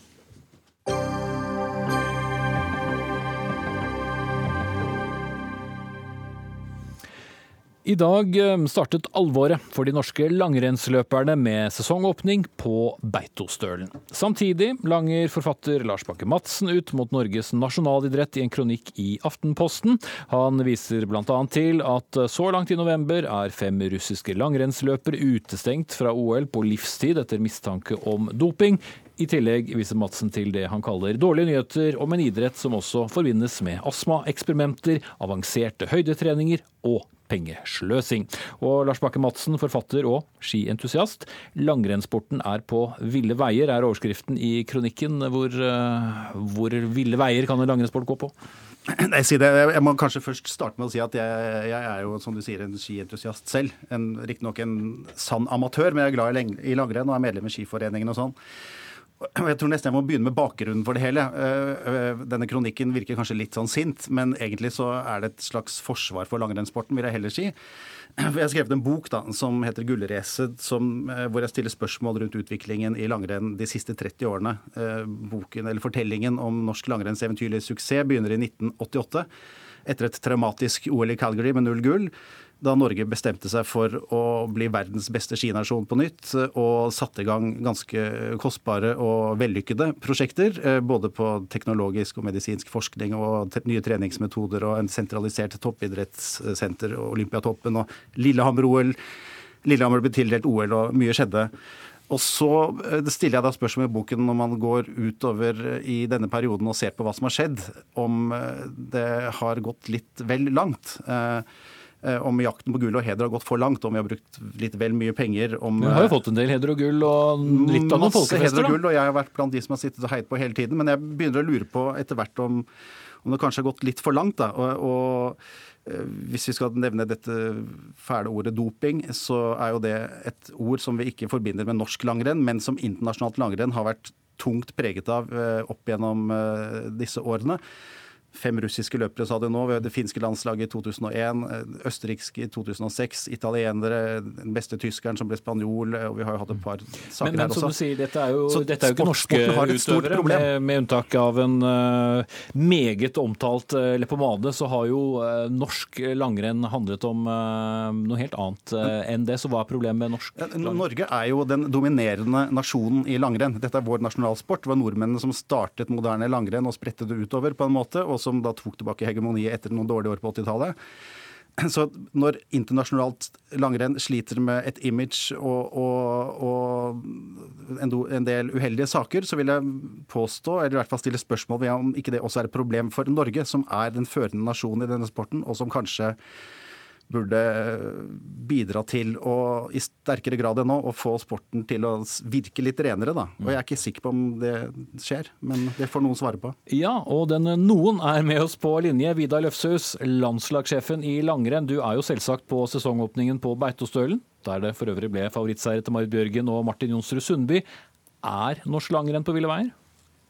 I dag startet alvoret for de norske langrennsløperne med sesongåpning på Beitostølen. Samtidig langer forfatter Lars Bakke Madsen ut mot Norges nasjonalidrett i en kronikk i Aftenposten. Han viser blant annet til at så langt i november er 5 russiske langrennsløpere utestengt fra OL på livstid etter mistanke om doping. I tillegg viser Madsen til det han kaller dårlige nyheter om en idrett som også forbindes med astmaeksperimenter, avanserte høydetreninger og pengesløsing. Og Lars Bakke Madsen, forfatter og skientusiast. Langrennssporten er på ville veier, er overskriften i kronikken. Hvor ville veier kan en langrennssport gå på? Nei, jeg må kanskje først starte med å si at jeg er jo, som du sier, en skientusiast selv. Riktignok en sann amatør, men jeg er glad i langrenn og er medlem i Skiforeningen og sånn. Jeg tror nesten jeg må begynne med bakgrunnen for det hele. Denne kronikken virker kanskje litt sånn sint, men egentlig så er det et slags forsvar for langrennssporten, vil jeg heller si. Jeg har skrevet en bok da, som heter Gullracet, hvor jeg stiller spørsmål rundt utviklingen i langrenn de siste 30 årene. Fortellingen om norsk langrenns eventyrlige suksess begynner i 1988, etter et traumatisk OL i Calgary med 0 gull. Da Norge bestemte seg for å bli verdens beste skinasjon på nytt, og satte i gang ganske kostbare og vellykkede prosjekter, både på teknologisk og medisinsk forskning og nye treningsmetoder og en sentralisert toppidrettssenter og Olympiatoppen og Lillehammer-OL. Lillehammer ble tildelt OL og mye skjedde. Og så stiller jeg da spørsmål i boken når man går utover i denne perioden og ser på hva som har skjedd, om det har gått litt vel langt. Om jakten på gull og heder har gått for langt, om vi har brukt litt vel mye penger. Vi har jo fått en del heder og gull og litt av noen folkefester. Heder og gull, og jeg har vært blant de som har sittet og heit på hele tiden. Men jeg begynner å lure på etter hvert om det kanskje har gått litt for langt. Da. Og hvis vi skal nevne dette fæle ordet doping, så er jo det et ord som vi ikke forbinder med norsk langrenn, men som internasjonalt langrenn har vært tungt preget av opp gjennom disse årene. 5 russiske løpere sa det nå, vi har det finske landslaget i 2001, østerrikske i 2006, italienere, den beste tyskeren som ble spanjol, og vi har jo hatt et par saker her også. Men som du sier, dette er jo ikke norske utøvere, med unntak av en meget omtalt leppepomade, så har jo norsk langrenn handlet om noe helt annet enn det, så hva er problemet med norsk langrenn? Norge er jo den dominerende nasjonen i langrenn. Dette er vår nasjonalsport. Det var nordmennene som startet moderne langrenn og spredte det utover på en måte, og som da tok tilbake hegemoniet etter noen dårlige år på 80-tallet. Så når internasjonalt langrenn sliter med et image og en del uheldige saker, så vil jeg påstå, eller i hvert fall stille spørsmål ved om ikke det også er et problem for Norge, som er den førende nasjonen i denne sporten, og som kanskje burde bidra til å i sterkere grad enn nå å få sporten til å virke litt renere. Da. Og jeg er ikke sikker på om det skjer, men det får noen svare på. Ja, og noen er med oss på linje. Vidar Løfshus, landslagssjefen i langrenn. Du er jo selvsagt på sesongåpningen på Beitostølen, der det for øvrig ble favorittseier til Marit Bjørgen og Martin Jonsrud Sundby. Er norsk langrenn på ville veier?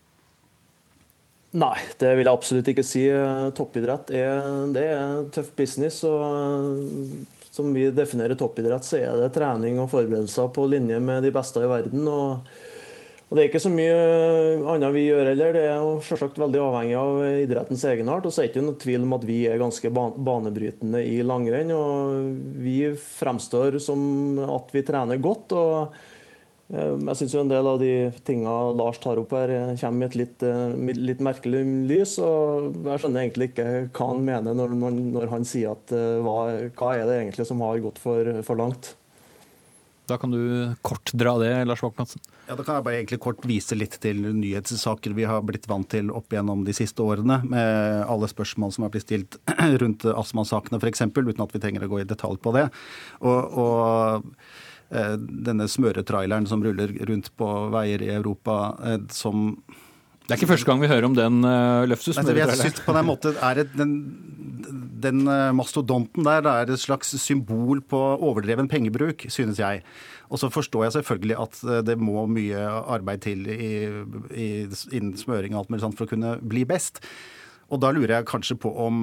Nei, det vil jeg absolutt ikke si. Toppidrett det er tøff business, og som vi definerer toppidrett, så er det trening og forberedelser på linje med de beste i verden. Og det er ikke så mye annet vi gjør heller. Det er jo selvsagt veldig avhengig av idrettens egenart. Og så er det ikke noe tvil om at vi er ganske banebrytende i langrenn, og vi fremstår som at vi trener godt. Og jeg synes jo en del av de tingene Lars tar opp her kommer i et litt merkelig lys, og jeg skjønner egentlig ikke hva han mener når han sier at hva er det egentlig som har gått for langt. Da kan du kort dra det, Lars Våknadsen. Ja, da kan jeg bare egentlig kort vise litt til nyhetssaker vi har blitt vant til opp gjennom de siste årene, med alle spørsmål som har blitt stilt rundt astmasakene for eksempel, uten at vi trenger å gå i detalj på det. Og denne smøretraileren som ruller rundt på veier i Europa, som... Det er ikke første gang vi hører om den Løfshus smøretraileren. Jeg synes på den måten er den mastodonten der er et slags symbol på overdreven pengebruk, synes jeg. Og så forstår jeg selvfølgelig at det må mye arbeid til innen smøring og alt mulig sånt for å kunne bli best. Og da lurer jeg kanskje på om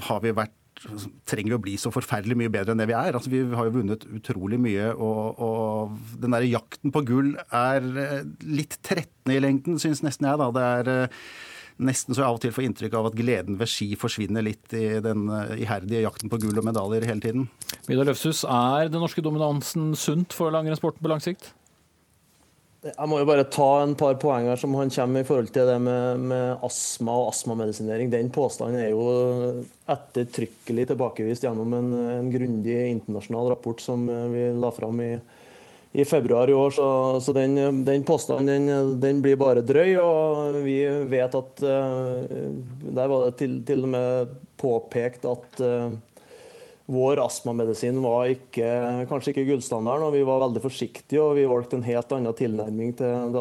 trenger vi å bli så forferdelig mye bedre enn det vi er. Altså, vi har jo vunnet utrolig mye, og den der jakten på gull er litt trettende i lengden, synes nesten jeg. Da. Det er nesten så jeg av og til får inntrykk av at gleden ved ski forsvinner litt i den iherdige jakten på gull og medaljer hele tiden. Vidar Løfshus, er den norske dominansen sunt for langrennssporten på lang sikt? Jeg må jo bare ta en par poeng her som han kommer i forhold til det med astma og astmamedisinering. Den påstanden er jo ettertrykkelig tilbakevist gjennom en grundig internasjonal rapport som vi la fram i februar i år. Så den påstanden den blir bare drøy, og vi vet at der var det til og med påpekt at vår astmamedisin var kanskje ikke gullstandarden, og vi var veldig forsiktige, og vi valgte en helt annen tilnærming til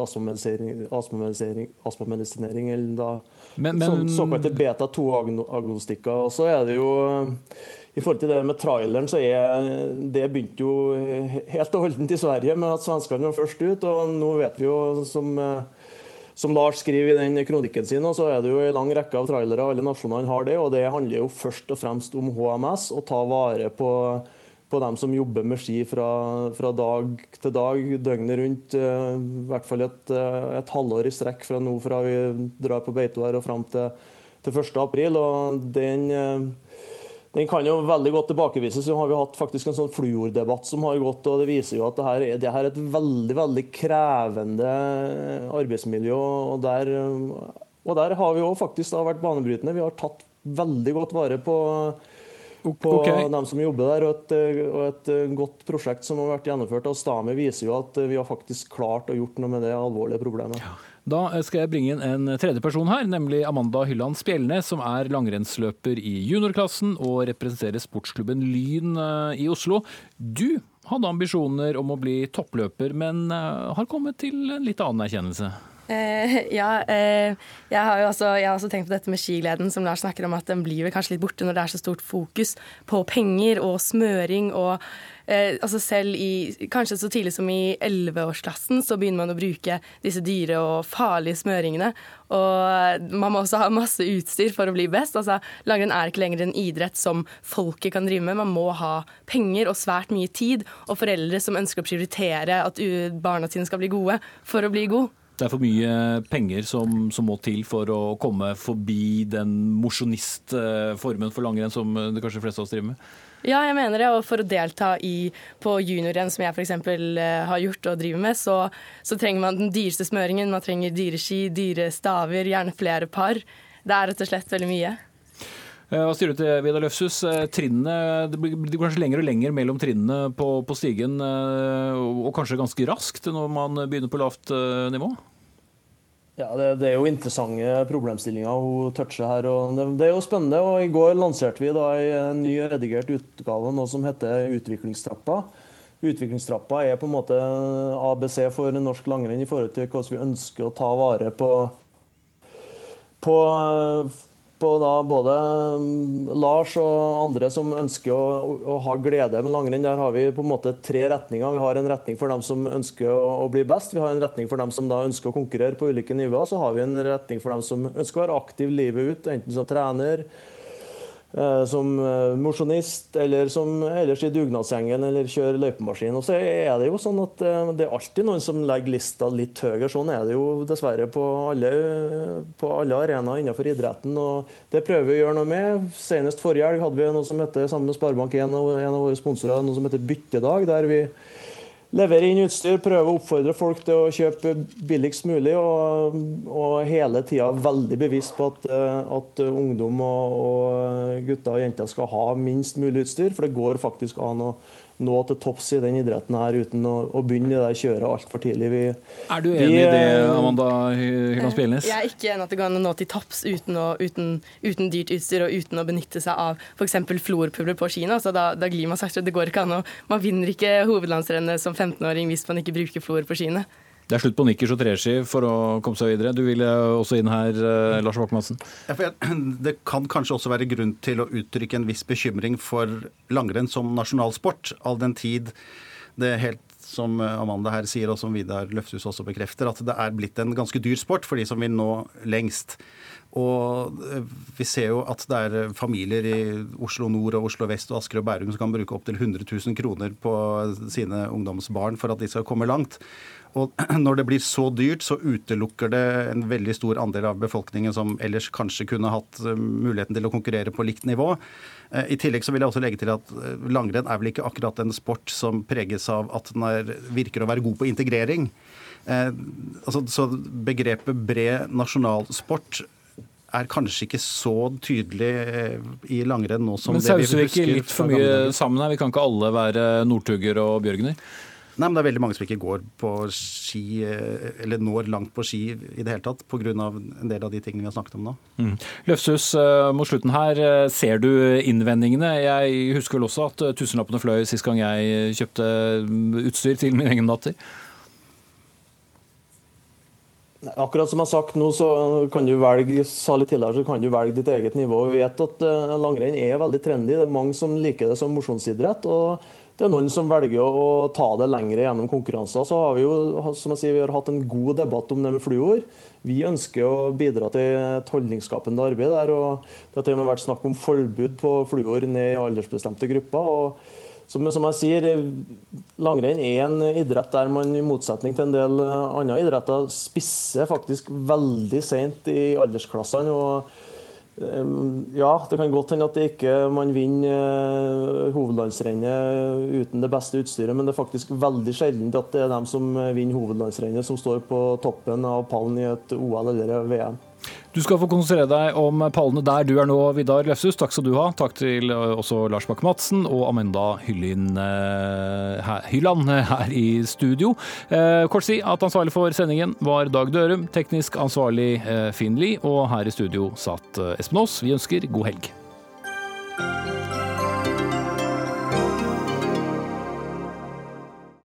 astmamedisinering enn såkalte beta-2-agnostikker. Og så er det jo, i forhold til det med traileren, så det begynte jo helt og holdent i Sverige med at svenskene var først ut, og nå vet vi jo som Lars skriver i den kronikken sin, så er det jo en lang rekke av trailere, alle nasjonene har det, og det handler jo først og fremst om HMS, og ta vare på dem som jobber med ski fra dag til dag, døgnet rundt, i hvert fall et halvår i strekk fra vi drar på Beito her og frem til 1. april, og den kan jo veldig godt tilbakevises. Så har vi hatt faktisk en sånn fluordebatt som har gått, og det viser jo at det her er et veldig, veldig krevende arbeidsmiljø, og der har vi jo faktisk vært banebrytende. Vi har tatt veldig godt vare på på dem som jobber der, og et godt prosjekt som har vært gjennomført av STAMI viser jo at vi har faktisk klart å gjort noe med det alvorlige problemet. Da skal jeg bringe inn en tredje person her, nemlig Amanda Hylland Spjelnes, som er langrennsløper i juniorklassen og representerer sportsklubben Lyn i Oslo. Du hadde ambisjoner om å bli toppløper, men har kommet til en litt annen erkjennelse. Jeg har også tenkt på dette med skigleden, som Lars snakker om, at den blir vel kanskje litt borte når det er så stort fokus på penger og smøring. Og selv kanskje så tidlig som i 11-årsklassen så begynner man å bruke disse dyre og farlige smøringene. Og man må også ha masse utstyr for å bli best. Langrenn er ikke lenger en idrett som folket kan drive med. Man må ha penger og svært mye tid, og foreldre som ønsker å prioritere at barna sine skal bli gode for å bli god. Det er for mye penger som må til for å komme forbi den mosjonistformen for langrenn som det kanskje de fleste av oss driver med? Ja, jeg mener det. Og for å delta på juniorrenn, som jeg for eksempel har gjort og driver med, så trenger man den dyreste smøringen. Man trenger dyre ski, dyre staver, gjerne flere par. Det er rett og slett veldig mye. Hva sier du til Vidar Løfshus? Det blir kanskje lenger og lenger mellom trinnene på stigen, og kanskje ganske raskt når man begynner på lavt nivå? Ja, det er jo interessante problemstillinger hun toucher her, og det er jo spennende. Og i går lanserte vi da en ny redigert utgave, noe som heter Utviklingstrappa. Utviklingstrappa er på en måte ABC for norsk langrenn i forhold til hvordan vi ønsker å ta vare på da både Lars og andre som ønsker å ha glede med langrenn. Der har vi på en måte 3 retninger. Vi har en retning for dem som ønsker å bli best. Vi har en retning for dem som da ønsker å konkurrere på ulike nivåer. Så har vi en retning for dem som ønsker å være aktiv livet ut, enten som trener, som mosjonist, eller som ellers i dugnadsgjengen, eller kjører løypemaskin. Og så er det jo sånn at det er alltid noen som legger lista litt høyere. Sånn er det jo dessverre på alle arenaer innenfor idretten, og det prøver vi å gjøre noe med. Senest forrige helg hadde vi noe som heter, sammen med Sparebank 1 og en av våre sponsorer, noe som heter Byttedag, der vi leverer inn utstyr, prøver å oppfordre folk til å kjøpe billigst mulig, og hele tiden veldig bevisst på at ungdom og gutter og jenter skal ha minst mulig utstyr, for det går faktisk an å nå til topps i den idretten her uten å begynne det kjøret alt for tidlig. Er du enig i det, Amanda Hylland Spjelnes? Jeg er ikke enig at det går an å nå til topps uten dyrt utstyr og uten å benytte seg av for eksempel fluorpulver på skiene. Da glir man saktere. Det går ikke an man vinner ikke hovedlandsrennet som 15-åring hvis man ikke bruker fluor på skiene. Det er slutt på nikkers og treski for å komme seg videre. Du ville også inn her, Lars Bakke-Madsen. Det kan kanskje også være grunn til å uttrykke en viss bekymring for langrenn som nasjonalsport, all den tid det er helt som Amanda her sier, og som Vidar Løfshus også bekrefter, at det er blitt en ganske dyr sport for de som vil nå lengst. Og vi ser jo at det er familier i Oslo Nord og Oslo Vest og Asker og Bærum som kan bruke opp til 100 000 kroner på sine ungdomsbarn for at de skal komme langt. Og når det blir så dyrt, så utelukker det en veldig stor andel av befolkningen som ellers kanskje kunne hatt muligheten til å konkurrere på likt nivå. I tillegg så vil jeg også legge til at langrenn er vel ikke akkurat en sport som preges av at den virker å være god på integrering. Så begrepet bred nasjonalsport er kanskje ikke så tydelig i langrenn nå som det vi husker. Men sauser vi ikke litt for mye sammen her? Vi kan ikke alle være Northugger og Bjørgner? Nei, men det er veldig mange som ikke går på ski, eller når langt på ski i det hele tatt, på grunn av en del av de tingene vi har snakket om nå. Løfshus, mot slutten her, ser du innvendingene? Jeg husker vel også at tusenlappene fløy sist gang jeg kjøpte utstyr til min egen datter. Akkurat som jeg har sagt nå, så kan du velge, sa litt tidligere, så kan du velge ditt eget nivå. Vi vet at langrenn er veldig trendy. Det er mange som liker det som mosjonsidrett, og det er noen som velger å ta det lengre gjennom konkurranser. Så har vi jo, som jeg sier, vi har hatt en god debatt om det med fluor. Vi ønsker å bidra til et holdningsskapende arbeid der, og det har til og med vært snakk om forbud på fluor ned i aldersbestemte grupper. Og som jeg sier, langrenn er en idrett der man i motsetning til en del andre idretter spisser faktisk veldig sent i aldersklassene. Og ja, det kan godt hende at man vinner hovedlandsrennet uten det beste utstyret, men det er faktisk veldig sjeldent at det er dem som vinner hovedlandsrennet som står på toppen av pallen i et OL eller VM. Du skal få konsentrere deg om pallene der du nå, Vidar Løfshus. Takk skal du ha. Takk til også Lars Bakke-Madsen og Amanda Hylland her i studio. Kort si at ansvarlig for sendingen var Dag Dørum, teknisk ansvarlig Finn Lie, og her i studio satt Espen Aas. Vi ønsker god helg.